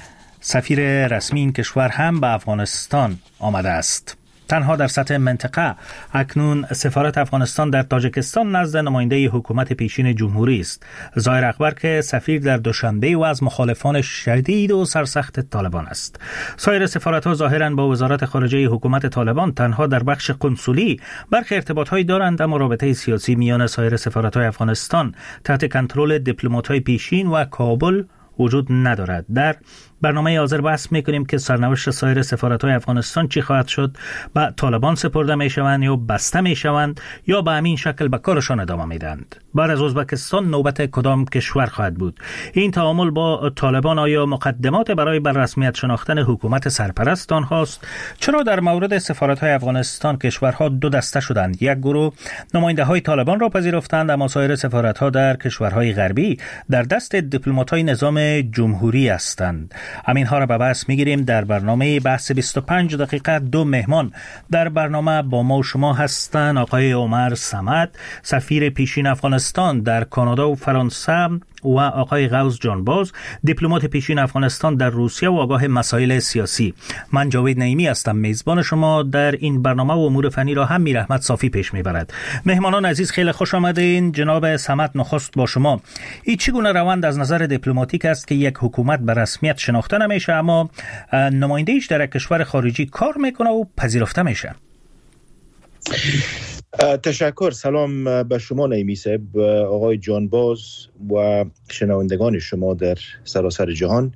سفیر رسمی این کشور هم به افغانستان آمده است. تنها در سطح منطقه اکنون سفارت افغانستان در تاجیکستان نزد نماینده حکومت پیشین جمهوری است. ظاهر اخبر که سفیر در دوشنبه و از مخالفان شدید و سرسخت طالبان است. سایر سفارت‌ها ظاهراً با وزارت خارجه حکومت طالبان تنها در بخش قنسولی برخی ارتباط‌هایی دارند، اما رابطه سیاسی میان سایر سفارت‌های افغانستان تحت کنترل دیپلمات‌های پیشین و کابل وجود ندارد. در برنامه حاضر بحث میکنیم که سرنوشت سایر سفارت‌های افغانستان چی خواهد شد؟ به طالبان سپرده میشوند یا بسته میشوند یا به همین شکل به کارشان ادامه میدند؟ بعد از ازبکستان نوبت کدام کشور خواهد بود؟ این تعامل با طالبان آیا مقدمات برای بر رسمیت شناختن حکومت سرپرست آنهاست؟ چرا در مورد سفارت‌های افغانستان کشورها دو دسته شدند؟ یک گروه نماینده‌های طالبان را پذیرفتند، اما سایر سفارت‌ها در کشورهای غربی در دست دیپلمات‌های نظام جمهوری هستند. همین ها را به بحث میگیریم در برنامه بحث 25 دقیقه. دو مهمان در برنامه با ما و شما هستند: آقای عمر صمد، سفیر پیشین افغانستان در کانادا و فرانسه، و آقای غوث جانباز، دیپلمات پیشین افغانستان در روسیه و آگاه مسائل سیاسی. من جاوید نعیمی هستم، میزبان شما در این برنامه و امور فنی را هم میر احمد صافی پیش میبرد. مهمانان عزیز خیلی خوش آمدین. جناب صمد، نخست با شما. این چگونه روند از نظر دیپلماتیک است که یک حکومت به رسمیت شناخته نمیشه اما نماینده‌اش در یک کشور خارجی کار میکنه و پذیرفته میشه؟ تشکر. سلام به شما نعیمی صاحب، آقای جانباز و شنوندگان شما در سراسر جهان.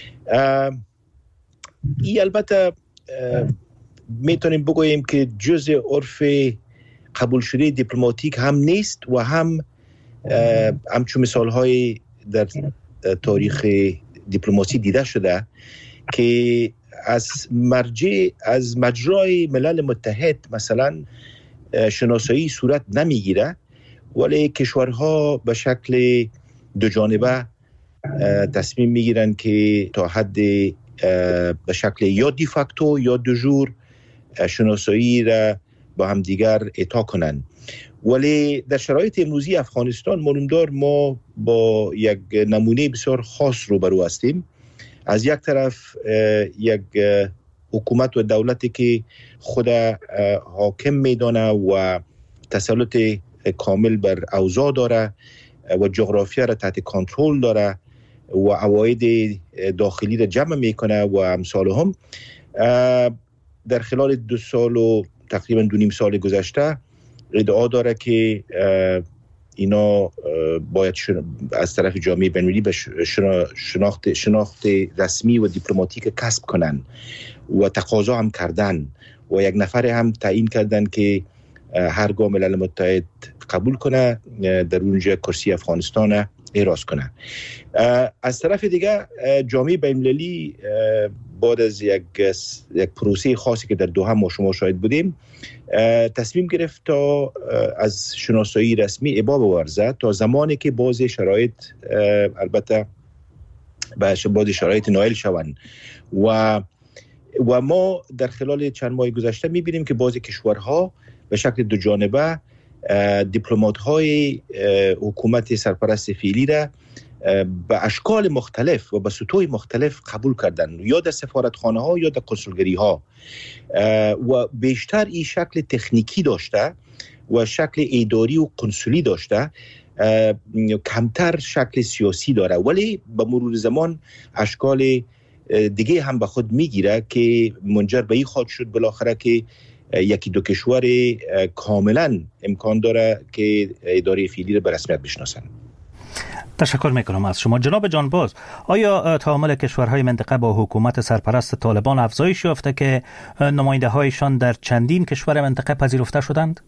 این البته میتونیم بگوییم که جزء عرف قبول شده دیپلماتیک هم نیست و همچون مثالهای در تاریخ دیپلماسی دیده شده که از مجرای ملل متحد مثلا شناسایی صورت نمیگیره، ولی کشورها به شکل دو جانبه تصمیم میگیرن که تا حد به شکل یا دی فاکتو یا دو جور شناسایی را با هم دیگر اعطا کنن. ولی در شرایط امروزی افغانستان معلومدار ما با یک نمونه بسیار خاص روبرو هستیم. از یک طرف یک حکومت و دولتی که خود حاکم میدانه و تسلط کامل بر اوضاع داره و جغرافیا را تحت کنترل داره و عواید داخلی را جمع میکنه و امثال هم. در خلال 2 سال و تقریبا 2.5 سال گذشته ادعا داره که اینا باید از طرف جامعه بین‌المللی به شناخت رسمی و دیپلماتیک کسب کنن و تقاضا هم کردن و یک نفر هم تعیین کردن که هرگاه ملل متحد قبول کنه در اونجا کرسی افغانستان احراز کنه. از طرف دیگه جامعه بین‌المللی بعد از یک پروسه خاصی که در دوحه ما شما شاهد بودیم تصمیم گرفت تا از شناسایی رسمی ابا بورزد تا زمانی که بعضی شرایط البته بعضی شرایط نائل شوند و ما در خلال چند ماه گذشته می‌بینیم که بعضی کشورها به شکل دو جانبه دیپلمات‌های حکومت سرپرست فعلی را به اشکال مختلف و به سطوح مختلف قبول کردن، یا در سفارتخانه‌ها یا در کنسولگری‌ها، و بیشتر این شکل تکنیکی داشته و شکل اداری و کنسولی داشته، کمتر شکل سیاسی داره، ولی به مرور زمان اشکال دیگه هم به خود میگیره که منجر به این خواهد شد بالاخره که یکی دو کشور کاملا امکان داره که اداره فعلی را به رسمیت بشناسن. تشکر میکنم از شما. جناب جانباز، آیا تعامل کشورهای منطقه با حکومت سرپرست طالبان افزایش یافته که نماینده هایشان در چندین کشور منطقه پذیرفته شدند؟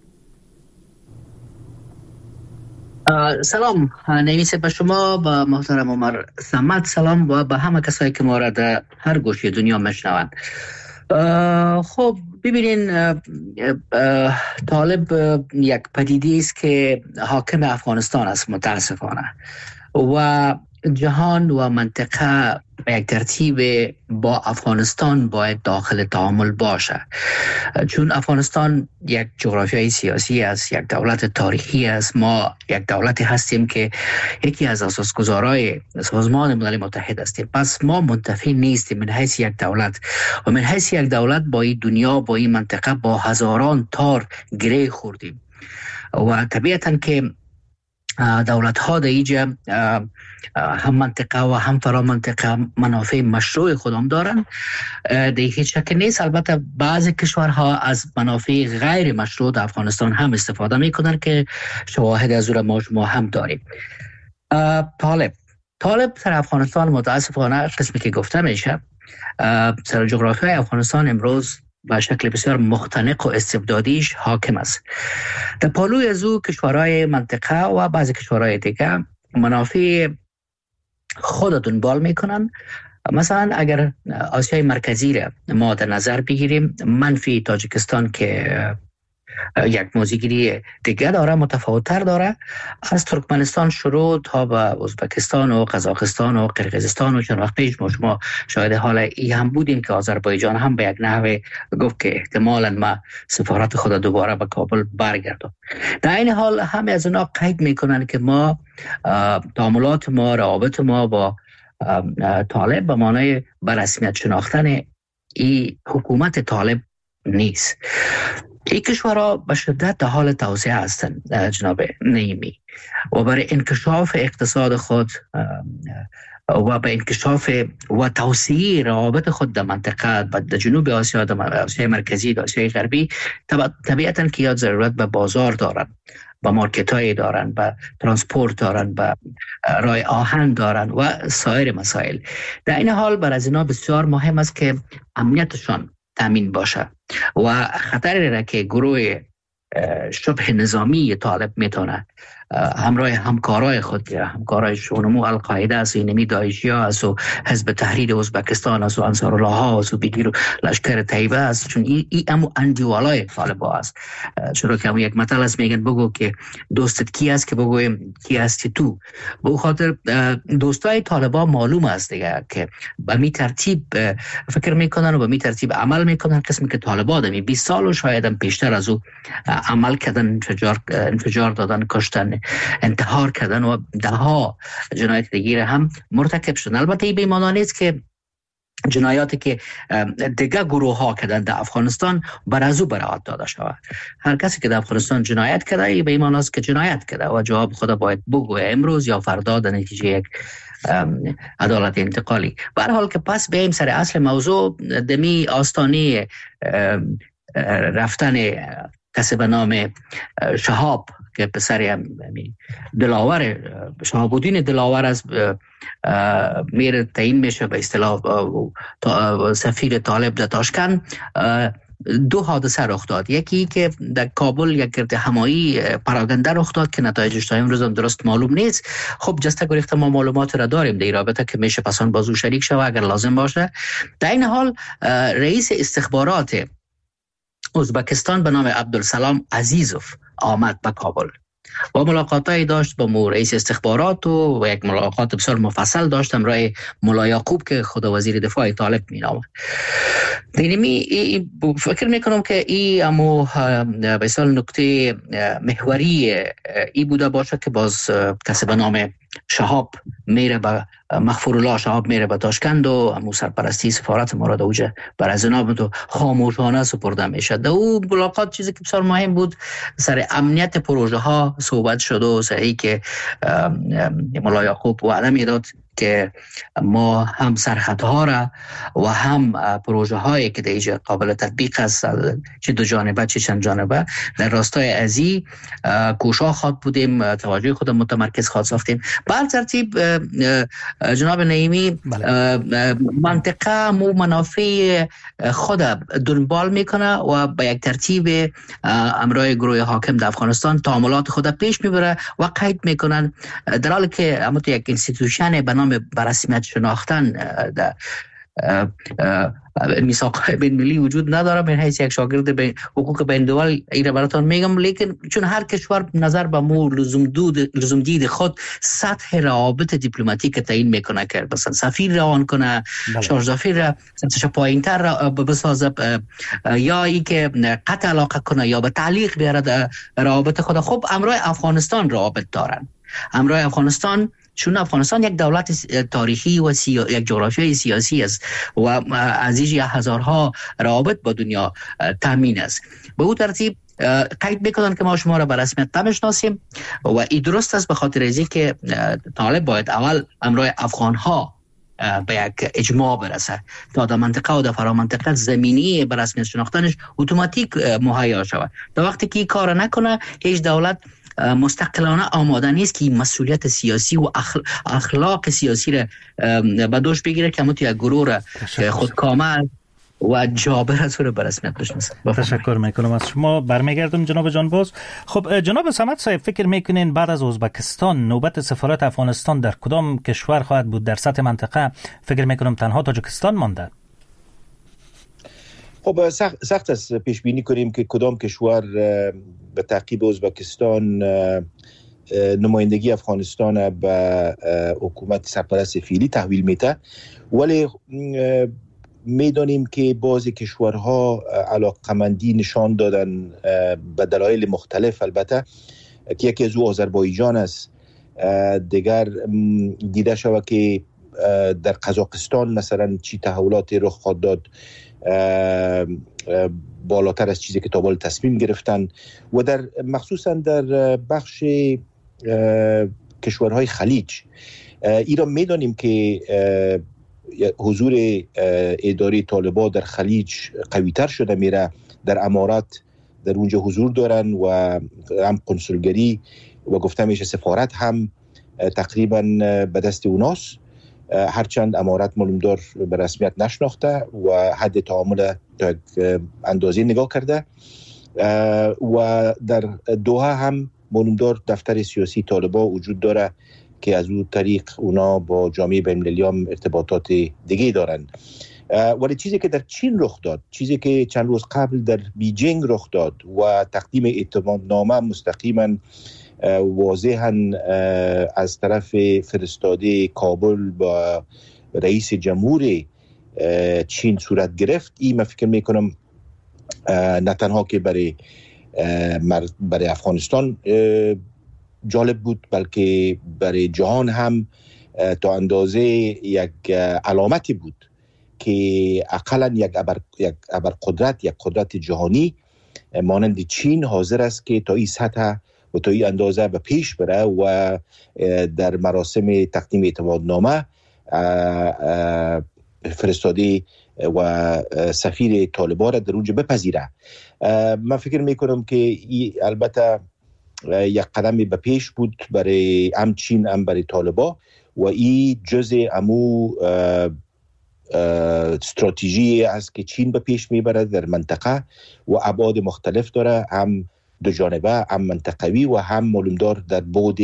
سلام نویسه به شما، با محترم عمر صمد سلام و به همه کسایی که ما را در هر گوشه دنیا میشنوند. خب ببینین، طالب یک پدیده است که حاکم افغانستان است متاسفانه، و جهان و منطقه به یک ترتیب با افغانستان باید داخل تعامل باشه، چون افغانستان یک جغرافیای سیاسی است، یک دولت تاریخی است. ما یک دولتی هستیم که یکی از اساسگزارای سازمان ملل متحد هستیم، پس ما منتفی نیستیم من حیث یک دولت، و من حیث یک دولت با این دنیا، با این منطقه با هزاران تار گره خوردیم، و طبیعتاً که دولت ها در اینجا هم منطقه و هم فرا منطقه منافع مشروع خودم دارن، در هیچ شک نیست. البته بعضی کشورها از منافع غیر مشروع در افغانستان هم استفاده میکنن که شواهد از اون ما هم داریم. طالب در افغانستان متاسفانه قسمی که گفته میشه، سر جغرافیای افغانستان امروز به شکل بسیار مختنق و استبدادیش حاکم است. در پالوی از او کشورهای منطقه و بعضی کشورهای دیگه منافع خود دنبال میکنن. مثلا اگر آسیای مرکزی را ما در نظر بگیریم، منفی تاجیکستان که یک موضوعگیری دیگه داره، متفاوت‌تر داره، از ترکمنستان شروع تا به ازبکستان و قزاقستان و قرقیزستان، و چند وقت پیش شما شاهد حال ای هم بودیم که آذربایجان هم به یک نحوه گفت که احتمالاً ما سفارت خود دوباره به کابل برگردم. در این حال همه از اونا قید میکنن که ما تعاملات ما، روابط ما با طالب به معنای به رسمیت شناختن این حکومت طالب نیست. این کشورها به شدت در حال توسعه هستند جناب نعیمی، و برای انکشاف اقتصاد خود و به انکشاف و توسعه روابط خود در منطقه در جنوب آسیا، در آسیای مرکزی، در آسیای غربی، طبیعتاً که یا ضرورت به بازار دارن، به مارکت های دارن، به ترانسپورت دارن، به راه آهن دارن و سایر مسائل. در این حال برای از اینا بسیار مهم است که امنیتشان تامین باشه و خطری را که گروه شبه نظامی طالب میتونه همراه همکارای خود، همکارای شونمو القاعده است، اینمی داعشی ها است و حزب تحریر ازبکستان است و انصار الله ها است و بگیر و لشکر طیبه است، چون این امو اندیوالای طالب ها است. چرا که یک مثل است، میگن بگو که دوستت کی است که بگویم کی هستی تو. به خاطر دوستای طالب ها معلوم است دیگه که به می ترتیب فکر میکنن و به می ترتیب عمل میکنن. قسمی که طالب ها دمی 20 سال و شاید هم پیشتر از او عمل کردن، انفجار دادن، کشتن، انتحار کردن و ده ها جنایت دیگه هم مرتکب شدن. البته این به معنی نیست که جنایاتی که دیگه گروه ها کردن در افغانستان بر از او براعت داده شود. هر کسی که در افغانستان جنایت کرده ای به این معنی است که جنایت کرده و جواب خدا باید بگوه امروز یا فردا در نتیجه یک عدالت انتقالی. به هر حال که پس بریم سر اصل موضوع، دمی آستانه رفتن کسی به نام شهاب که پسر دلاور شهاب‌الدین دلاور از میره تعیین میشه به اصطلاح سفیر طالب در تاشکند. دو حادثه رخ داد. یکی که در کابل یک گرد همایی پراگنده رخ داد که نتایجش تا امروز هم درست معلوم نیست. خب جسته گریخته ما معلومات را داریم در این رابطه که میشه پسان بازو شریک شود اگر لازم باشه. در این حال رئیس استخبارات ازبکستان به نام عبدالسلام عزیزوف آمد به کابل و ملاقاتی داشت با رئیس استخبارات و یک ملاقات بسیار مفصل داشت همراه ملا یعقوب که خود وزیر دفاع طالب می نامد. فکر میکنم که این امو به اصطلاح نکته محوری ای بوده باشه که باز کسی به نام شهاب میره به مغفورالله شهاب میره به تاشکند و امو سرپرستی سفارت ما را در اوجه بر از جناب تو خاموشانه سپرده میشه. در او ملاقات چیزی که بسیار مهم بود سر امنیت پروژه ها صحبت شد و سر که ملا یعقوب وعده میداد که ما هم سرحدها را و هم پروژه هایی که در اینجا قابل تطبیق است، چه دو جانبه چه چند جانبه، در راستای ازی کوشا خواد بودیم، توجه خود متمرکز خواد ساختیم. بر ترتیب جناب نعیمی منطقه مو منافع خود دنبال میکنه و به یک ترتیب امرای گروه حاکم در افغانستان تعاملات خود پیش میبره و قید میکنن، در حالی که اما یک انستیتوشن به نام برسمیت شناختن در میثاق بین ملی وجود نداره. من حیث یک شاگرد حقوق بین الدول ایره براتون میگم، لیکن چون هر کشور نظر به مو لزوم دید خود سطح روابط دیپلماتیک تعیین میکنه که مثلا سفیر روان کنه، شارژ دافیر را سطحش پایینتر بسازه یا ای که قطع علاقه کنه یا به تعلیق بیاره در روابط خود. خب امرای افغانستان روابط دارن. امرای افغانستان چون افغانستان یک دولت تاریخی و یک جغرافیای سیاسی است و از اینجا هزارها روابط با دنیا تامین است. به اون ترتیب قید میکنن که ما شما را به رسمیت نمیشناسیم و این درست است، به خاطر اینکه که طالب باید اول امرای افغان ها به یک اجماع برسه تا در منطقه و در فرامنطقه زمینی به رسمیت شناختنش اتوماتیک مهیا شود. در وقتی که این کار نکنه هیچ دولت مستقلانه آماده نیست که مسئولیت سیاسی و اخلاق سیاسی را به دوش بگیره که همون یک گروه را خودکامه و جابر از رو به رسمیت بشناسه. تشکر میکنم از شما. برمیگردم جناب جانباز. خب جناب صمد صاحب، فکر میکنین بعد از ازبکستان نوبت سفارت افغانستان در کدام کشور خواهد بود در سطح منطقه؟ فکر میکنم تنها تاجیکستان مانده. خب سخت است پیش بینی کنیم که کدام کشور به تعقیب ازبکستان نمایندگی افغانستان به حکومت سرپرست فعلی تحویل میده، ولی میدانیم که بعضی کشورها علاقمندی نشان دادن به دلایل مختلف، البته که یکی از او آذربایجان است. دیگر دیده شود که در قزاقستان مثلا چی تحولاتی رخ خواهد داد بالاتر از چیزی که تا حال تصمیم گرفتن، و در مخصوصا در بخش کشورهای خلیج ایران میدانیم که حضور اداره طالبان در خلیج قویتر شده میره. در امارات در اونجا حضور دارن و هم کنسولگری و گفته میشه سفارت هم تقریبا به دست اوناست، هرچند امارات معلومدار به رسمیت نشناخته و حد تعامل تا اندازه نگاه کرده. و در دوحه هم معلومدار دفتر سیاسی طالبان وجود داره که از اون طریق اونا با جامعه بین‌المللی هم ارتباطات دیگه دارن. ولی چیزی که در چین رخ داد، چیزی که چند روز قبل در بیجینگ رخ داد و تقدیم اعتمادنامه مستقیما واضحاً از طرف فرستاده کابل با رئیس جمهور چین صورت گرفت، این من فکر میکنم نه تنها که برای افغانستان جالب بود بلکه برای جهان هم تا اندازه یک علامتی بود که اقلا یک ابرقدرت، یک قدرت جهانی مانند چین حاضر است که تا این سطح و تا این اندازه به پیش بره و در مراسم تقدیم اعتمادنامه فرستاده و سفیر طالبان را در اونجا بپذیره. من فکر میکنم که البته یک قدم به پیش بود برای هم چین هم برای طالبان و این جزء امو استراتژی است که چین به پیش میبرد در منطقه و ابعاد مختلف داره، هم دو جانبه، هم منطقوی و هم معلومدار در بعد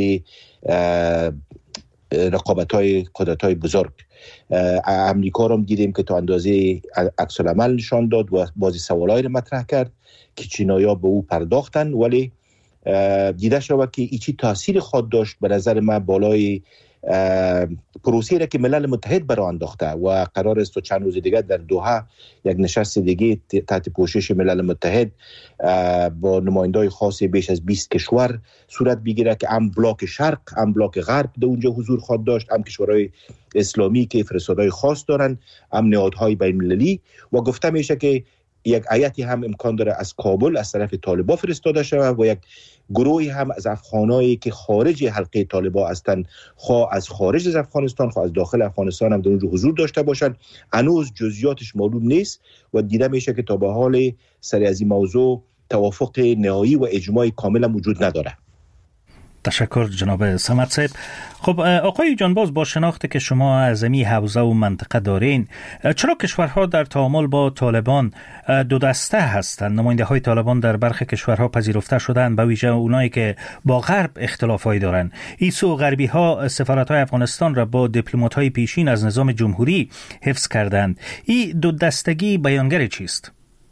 رقابت‌های قدرت‌های بزرگ. امریکا رو هم دیدیم که تا اندازه عکس العمل نشان داد و بعضی سوالایی رو مطرح کرد که چینایی‌ها به او پرداختن، ولی دیده شد که ایچی تاثیر خود داشت به نظر من بالای پروسه‌ای را که ملل متحد برای انداخته و قرار است تا چند روز دیگه در دوحه یک نشست دیگه تحت پوشش ملل متحد با نمایندای خاص بیش از 20 کشور صورت بگیره که هم بلاک شرق هم بلاک غرب در اونجا حضور خواهد داشت، هم کشورهای اسلامی که فرستادهای خاص دارن، هم نهادهای بین‌المللی و گفته میشه که یک هیئتی هم امکان داره از کابل از طرف طالبان فرستاده شود و یک گروهی هم از افغانایی که خارج حلقه طالبان هستند، خواه از خارج از افغانستان خواه از داخل افغانستان هم در اونجا حضور داشته باشند. هنوز جزئیاتش معلوم نیست و دیده میشه که تا به حال سر از این موضوع توافق نهایی و اجماع کامل هم وجود نداره. تشکر جناب صمد صاحب. خب آقای جانباز، با شناخته که شما از این حوزه و منطقه دارین، چرا کشورها در تعامل با طالبان دو دسته هستند؟ نماینده های طالبان در برخی کشورها پذیرفته شدند، به ویژه اونایی که با غرب اختلافایی دارند. ایسو غربی ها سفارت های افغانستان را با دیپلمات های پیشین از نظام جمهوری حفظ کردند. این دو دستگی بیانگر چیست؟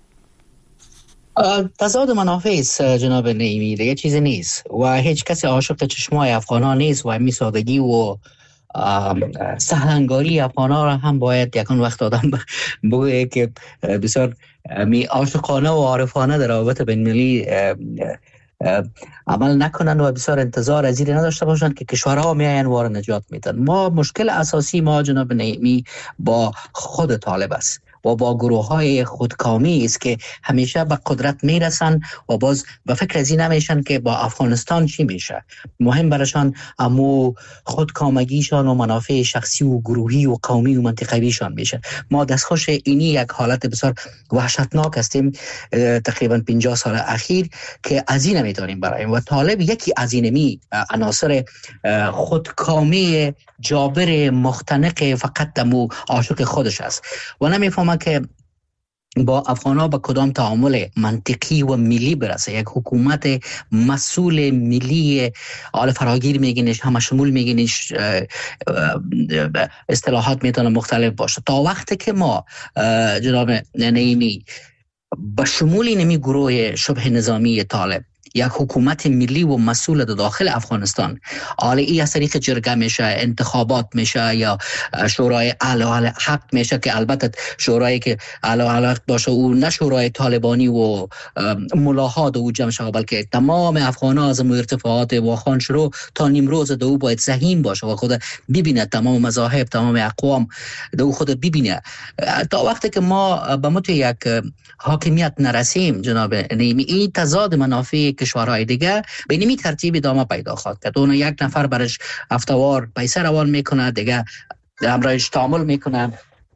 تضاد منافع است جناب نعیمی، دیگه چیزی نیست و هیچ کسی عاشق چشمای افغانان نیست و همین سادگی و سهلنگاری افغانان را هم باید یکان وقت آدم بگوید که بسیار عاشقانه و عارفانه در روابط بین‌المللی عمل نکنن و بسیار انتظار از این نداشته باشند که کشورها میاین وار نجات میدن. ما مشکل اساسی ما جناب نعیمی با خود طالب است و با گروه های خودکامی است که همیشه به قدرت میرسن و باز به فکر از این نمیشن که با افغانستان چی میشه. مهم برشان امو خودکامگیشان و منافع شخصی و گروهی و قومی و منطقویشان میشه. ما دستخوش اینی یک حالت بسیار وحشتناک هستیم تقریبا 50 سال اخیر که از این نمیتونیم برایم و طالب یکی از اینمی عناصر خودکامی جابر مختنق فقط دمو عاشق خودش است و نمیفهمه که با افغان‌ها با کدام تعامل منطقی و ملی برسه. یک حکومت مسئول ملی آل فراگیر میگینش، همه شمول میگینش، اصطلاحات میتونه مختلف باشه. تا وقتی که ما جناب نعیمی به شمول نمی گروه شبه نظامی طالب یک حکومت ملی و مسئول داخل افغانستان، حالا این از طریق جرگه میشه، انتخابات میشه یا شورای اعلی حق میشه که البته شورایی که اعلی حق باشه او نه شورای طالبانی و ملاحات او جمع شود بلکه تمام افغان‌ها از ارتفاعات واخان شروع تا نیمروز دو باید ذهین باشه و خود ببینه، تمام مذاهب تمام اقوام دو خود ببینه. تا وقتی که ما به مت یک حاکمیت نرسیم جناب نعیمی، این تضاد منافع کشورهای دیگه به نمی ترتیب ادامه پیدا خواهد کرد. اون یک نفر برش هفته‌وار پیسه روان میکنه، دیگه همراهش تعامل میکنه.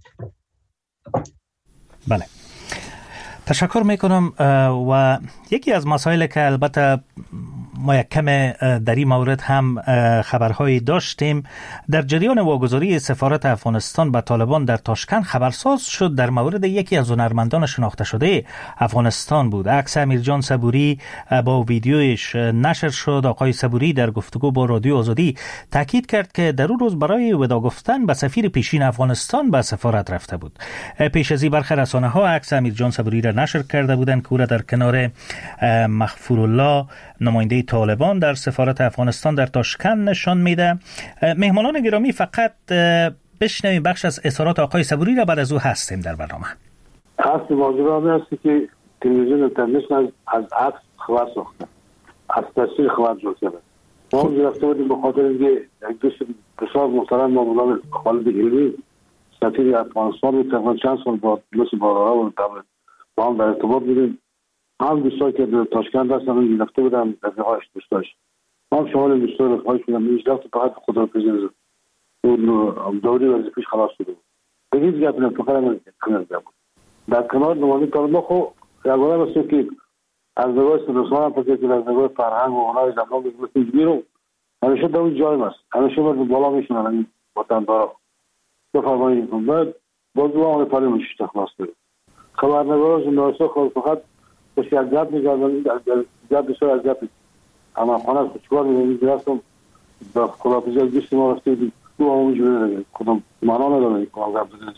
بله، تشکر میکنم. و یکی از مسائل که البته ما یک کم در این مورد هم خبرهایی داشتیم، در جریان واگذاری سفارت افغانستان به طالبان در تاشکند خبرساز شد در مورد یکی از هنرمندان شناخته شده افغانستان بود. عکس امیرجان صبوری با ویدیویش نشر شد. آقای صبوری در گفتگو با رادیو آزادی تاکید کرد که در اون روز برای ودا گفتن به سفیر پیشین افغانستان به سفارت رفته بود. پیش از این برخی رسانه‌ها عکس امیرجان صبوری را نشر کرده بودند که او را در کنار مغفورالله نماینده طالبان در سفارت افغانستان در تاشکند نشان میده. مهمانان گرامی، فقط بشنویم بخش از اظهارات آقای صبوری را، بعد از او هستیم در برنامه. اصل ماجرا هستی که تلویزیون اینترنشنال از عکس خبر ساخته، از تصویر خبر جور کرده. ما هم گرفته بودیم به خاطر اینکه یک دوست بسیار محترم مولانا خالد علمی سفیر افغانستان بود، تقریبا چند سال با مثل بارها و با هم در ارتباط بودیم. هم دوستایی که در تاشکند هستن اون گرفته بودن رفیقاش دوستاش. ما هم شمال دوستای رفیقاش بودم. اینش رفت فقط خدا بزرگ اون دوری وظیفه‌اش خلاص شده. به هیچ گپ نمی‌کنه کنار بود. در کنار نماینده طالبان خو یگانه است که از نگاه سیاستمداران فکر کنم از نگاه فرهنگ و هنر زمان میگوید میرو همیشه در اون جای است. همیشه بالا میشونن این وطندارا. بفرمایید بعد بازو اون پاره میشه خلاص شده. خبرنگارا جنرالسا خود فقط بسیار می‌گردن در بسیار از گپ اما خانه چیکار می‌کنم با خلافی جلسه ما رفتیم تو اونجوری کدوم معنا نداره کار بزنید.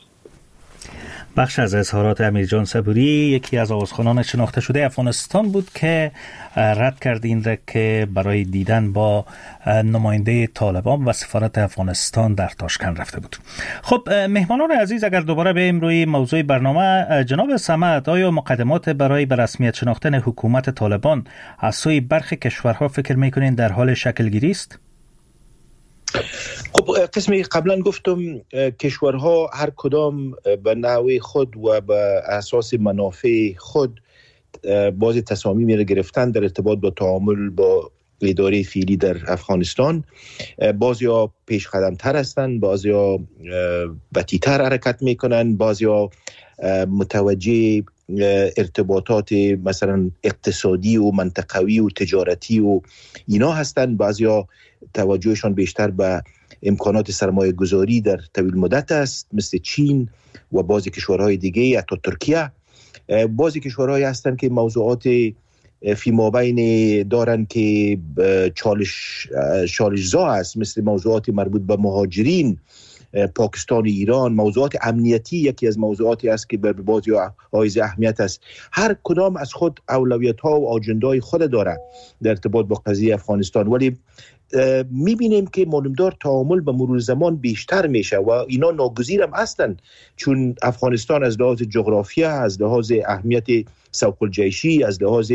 بخش از اظهارات امیرجان صبوری، یکی از آوازخوانان شناخته شده افغانستان بود که رد کرد این را که برای دیدن با نماینده طالبان و سفارت افغانستان در تاشکند رفته بود. خب مهمانان عزیز، اگر دوباره به روی موضوع برنامه، جناب صمد، آیا مقدمات برای به رسمیت شناختن حکومت طالبان از سوی برخی کشورها فکر میکنین در حال شکل گیری است؟ خب قسمی قبلا گفتم کشورها هر کدام به نوع خود و به اساس منافع خود باز تصامیمی را گرفتن در ارتباط با تعامل با اداره فعلی در افغانستان. بعضیا پیش قدم تر هستند، بعضیا بطی‌تر حرکت میکنن، بعضیا متوجه ارتباطات مثلا اقتصادی و منطقوی و تجارتی و اینا هستند، بعضیا توجهشان بیشتر به امکانات سرمایه گذاری در طویل مدت است مثل چین و بعضی کشورهای دیگه، حتی ترکیه. بعضی کشورهایی هستند که موضوعات فی مابین دارن که چالش زا است، مثل موضوعات مربوط به مهاجرین، پاکستان، ایران. موضوعات امنیتی یکی از موضوعاتی است که بر بعضی حائز اهمیت است. هر کدام از خود اولویت‌ها و آجندای خود داره در ارتباط با قضیه افغانستان، ولی میبینیم که معلومدار تعامل به مرور زمان بیشتر میشه و اینا ناگزیر هم هستند، چون افغانستان از لحاظ جغرافیا، از لحاظ اهمیت سوق الجیشی، از لحاظ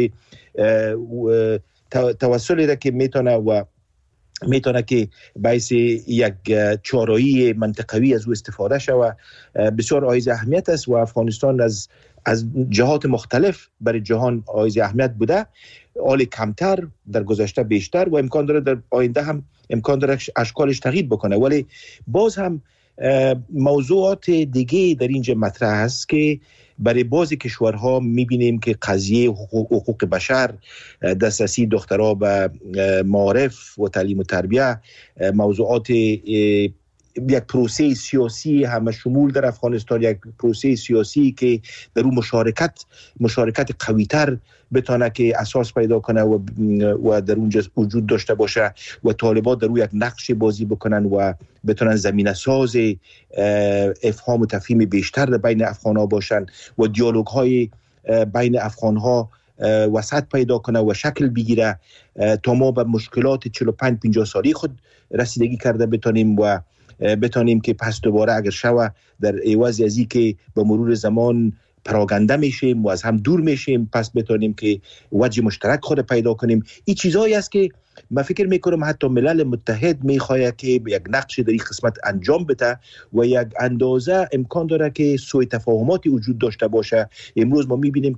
توسلی که میتونه که باعث یک چارایی منطقوی از او استفاده شود بسیار حائز اهمیت است و افغانستان از جهات مختلف برای جهان حائز اهمیت بوده، حال کمتر، در گذشته بیشتر و امکان داره در آینده هم امکان داره اشکالش تغییر بکنه. ولی باز هم موضوعات دیگه در اینجا مطرح است که برای بعضی کشورها میبینیم که قضیه حقوق بشر، دسترسی دخترها به معارف و تعلیم و تربیه، موضوعات یک پروسه سیاسی همه شمول در افغانستان، یک پروسه سیاسی که در اون مشارکت قوی‌تر بتونه که اساس پیدا کنه و در اونجا وجود داشته باشه و طالبان در اون یک نقش بازی بکنن و بتونن زمینه ساز افهام و تفهیم بیشتر بین افغان‌ها باشن و دیالوگ‌های بین افغان‌ها وسعت پیدا کنه و شکل بگیره تا ما به مشکلات 45-50 سالی خود رسیدگی کرده بتونیم که پس دوباره اگر شوه در عوض از این که به مرور زمان پراگنده میشیم و از هم دور میشیم، پس بتونیم که وجه مشترک خود پیدا کنیم. این چیزایی است که من فکر میکنم حتی ملل متحد میخواد که یک نقش در این قسمت انجام بده و یک اندازه امکان داره که سوء تفاهماتی وجود داشته باشه. امروز ما میبینیم که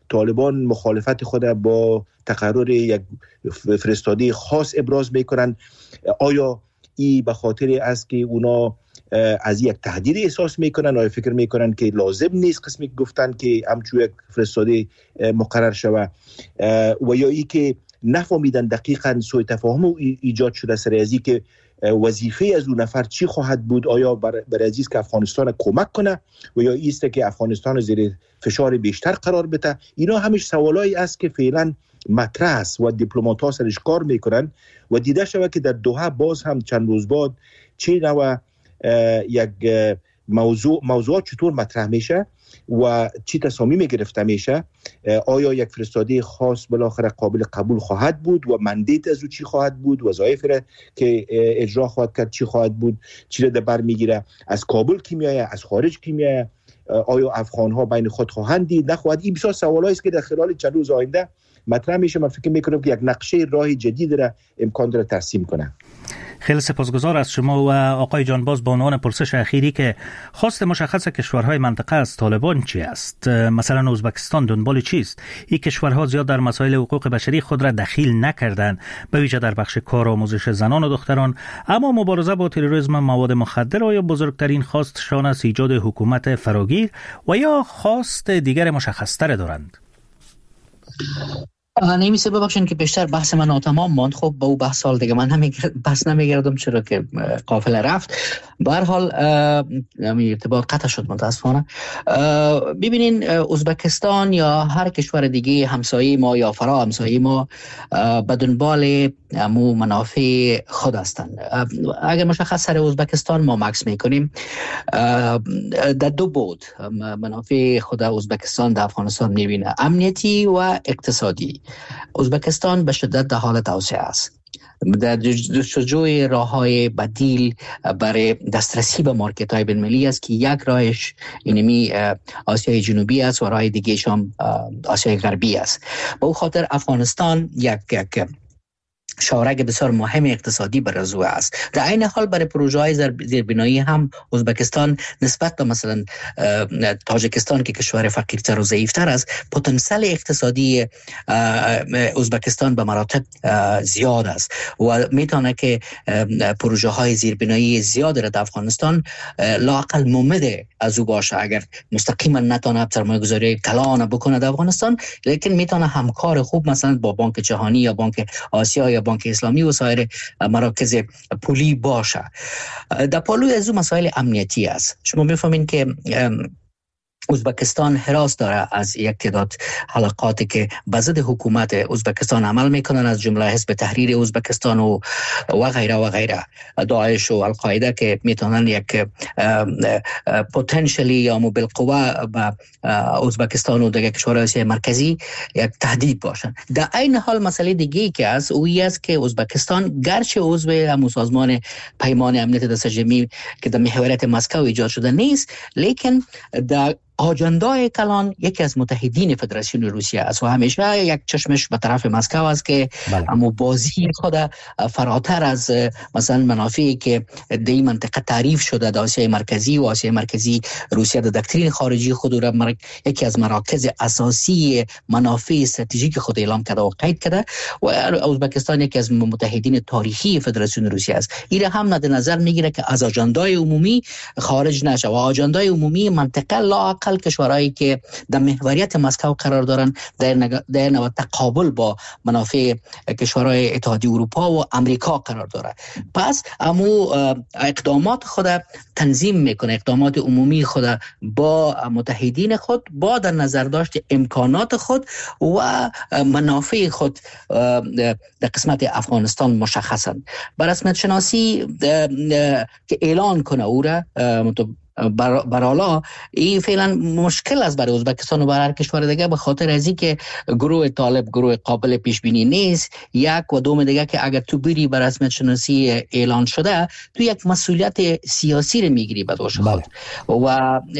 طالبان مخالفت خود با تقرر یک فرستاده خاص ابراز میکنن. آیا این به خاطر است که اونا از یک تهدید احساس میکنن؟ آیا فکر میکنن که لازم نیست قسمی گفتن که همچون یک فرستاده مقرر شود؟ و یا ای که نفهمیدن دقیقاً سوء تفاهم ایجاد شده سر ازی که وظیفه از اون نفر چی خواهد بود؟ آیا برای عزیز که افغانستان کمک کنه و یا ایسته که افغانستان زیر فشار بیشتر قرار بده؟ اینا همش سوالایی است که فعلا مطرح است و دیپلمات‌ها سرش کار میکنن و دیده شده که در دوحه باز هم چند روز بعد چه نوع یک موضوعات چطور مطرح میشه و چی تصامیم گرفته میشه. آیا یک فرستاده خاص بالاخره قابل قبول خواهد بود و مندیت از او چی خواهد بود؟ وظایف را که اجرا خواهد کرد چی خواهد بود؟ چی را در بر میگیره؟ از کابل کی میایه؟ از خارج کی میایه؟ آیا افغان ها بین خود خواهند دید نخواهد؟ این بسیار سوالایی است که در خلال چند روز آینده مطرح میشه. من فکر میکنم که یک نقشه راه جدید را امکان داره ترسیم کنه. خیلی سپاسگزار از شما. و آقای جانباز، با عنوان پرسش اخیری که خواست مشخص کشورهای منطقه از طالبان چی است؟ مثلا ازبکستان دنبال چیست؟ این کشورها زیاد در مسائل حقوق بشری خود را دخیل نکردند، به ویژه در بخش کار آموزش زنان و دختران، اما مبارزه با تروریسم، مواد مخدر آیا بزرگترین خواستشان است ایجاد حکومت فراگیر و یا خواست دیگر مشخص‌تر دارند؟ نمیشه ببخشید که بیشتر بحث من ناتمام ماند. خب با او بحث سال دیگه من بحث نمیگردم چرا که قافله رفت. به هر حال ارتباط قطع شد متاسفانه. ببینین ازبکستان یا هر کشور دیگه همسایه ما یا فرا همسایه ما به دنبال منافع خود هستند. اگر مشخص سر ازبکستان ما مکس میکنیم در دو بود منافع خود ازبکستان در افغانستان میبینه، امنیتی و اقتصادی. ازبکستان به شدت در حال توسعه است. در جستجوی راه‌های بدیل برای دسترسی به مارکت‌های بین‌المللی است که یک راهش اینمی آسیای جنوبی است و راه دیگه‌ش هم آسیای غربی است. به او خاطر افغانستان یک شارک بسیار مهم اقتصادی برای است. در عین حال برای پروژه‌های زیربنایی هم ازبکستان نسبت به مثلا تاجیکستان که کشور فقیرتر و ضعیفتر است، پتانسیل اقتصادی ازبکستان به مراتب زیاد است و میتونه که پروژه‌های زیربنایی زیاد را در افغانستان لااقل ممد از او باشه. اگر مستقیما نتونه سرمایه‌گذاری کلان بکنه در افغانستان، لیکن میتونه همکار خوب مثلا با بانک جهانی یا بانک آسیا یا بانک اسلامی و سایر مراکز پولی باشه. در پالوی از اون مسائل امنیتی است. شما میفهمین که ازبکستان حراس داره از یک تعداد حلقاتی که به ضد حکومت ازبکستان عمل میکنن، از جمله حزب تحریر ازبکستان و غیره و غیره، داعش و القاعده که میتونن یک پتانسیلی یا بالقوه به ازبکستان و دیگر کشورهای آسیای مرکزی یک تهدید باشن. در عین حال مسئله دیگه که است اویی است که ازبکستان گرچه عضو همون سازمان پیمان امنیت دستجمعی که در محوریت مسکو ایجاد شده نیست، لیکن در آجندای کلان یکی از متحدین فدراسیون روسیه است و همیشه یک چشمش به طرف مسکو است که اما بازی خود فراتر از مثلا منافعی که در این منطقه تعریف شده در آسیای مرکزی و آسیای مرکزی روسیه در دکترین خارجی خود را یکی از مراکز اساسی منافع استراتژیک خود اعلام کرده و قید کرده و ازبکستان یکی از متحدین تاریخی فدراسیون روسیه است. این هم مد نظر میگیره که از آجندای عمومی خارج نشه و آجندای عمومی منطقه لااقل کشورهایی که در محوریت مسکو قرار دارن در نوع تقابل با منافع کشورهای اتحادیه اروپا و امریکا قرار داره. پس امو اقدامات خود تنظیم میکنه، اقدامات عمومی خود با متحدین خود با در نظر داشت امکانات خود و منافع خود در قسمت افغانستان مشخصن. بر رسمیت شناسی که اعلان کنه او را برالا این فعلا مشکل است برای ازبکستان و برای هر کشور دیگه، به خاطر از اینکه گروه طالب گروه قابل پیش بینی نیست. یک و دوم دیگه که اگر تو بری بر رسمیت شناسی اعلان شده تو یک مسئولیت سیاسی رو میگیری به دوش خود و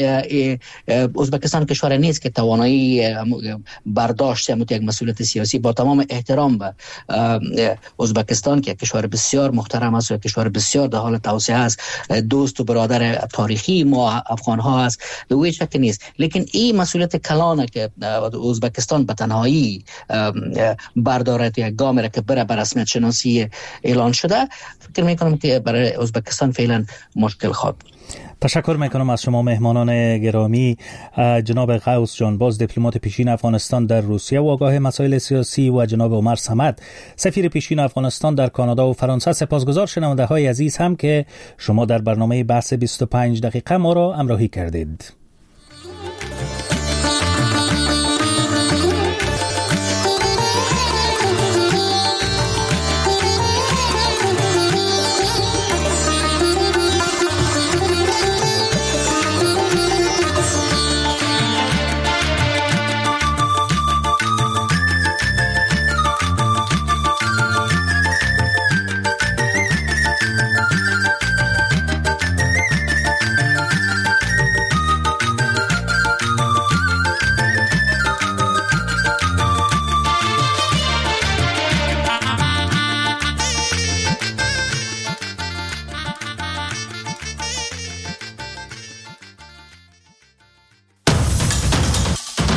ازبکستان کشور نیست که توانایی برداشت یک مسئولیت سیاسی. با تمام احترام به ازبکستان که کشور بسیار محترم است و کشور بسیار در حال توسعه است، دوست و برادر تاریخی ما افغان ها است دوی شک نیست، لیکن این مسئولیت کلانه که ازبکستان به تنهایی بردارد یک گام را که بره بر رسمیت شناسی اعلان شده. فکر میکنم که برای ازبکستان فعلا مشکل خواهد. تشکر میکنم از شما مهمانان گرامی، جناب غوث جانباز دیپلمات پیشین افغانستان در روسیه و آگاه مسائل سیاسی و جناب عمر صمد سفیر پیشین افغانستان در کانادا و فرانسه. سپاسگزار شنونده های عزیز هم که شما در برنامه بحث 25 دقیقه ما را همراهی کردید.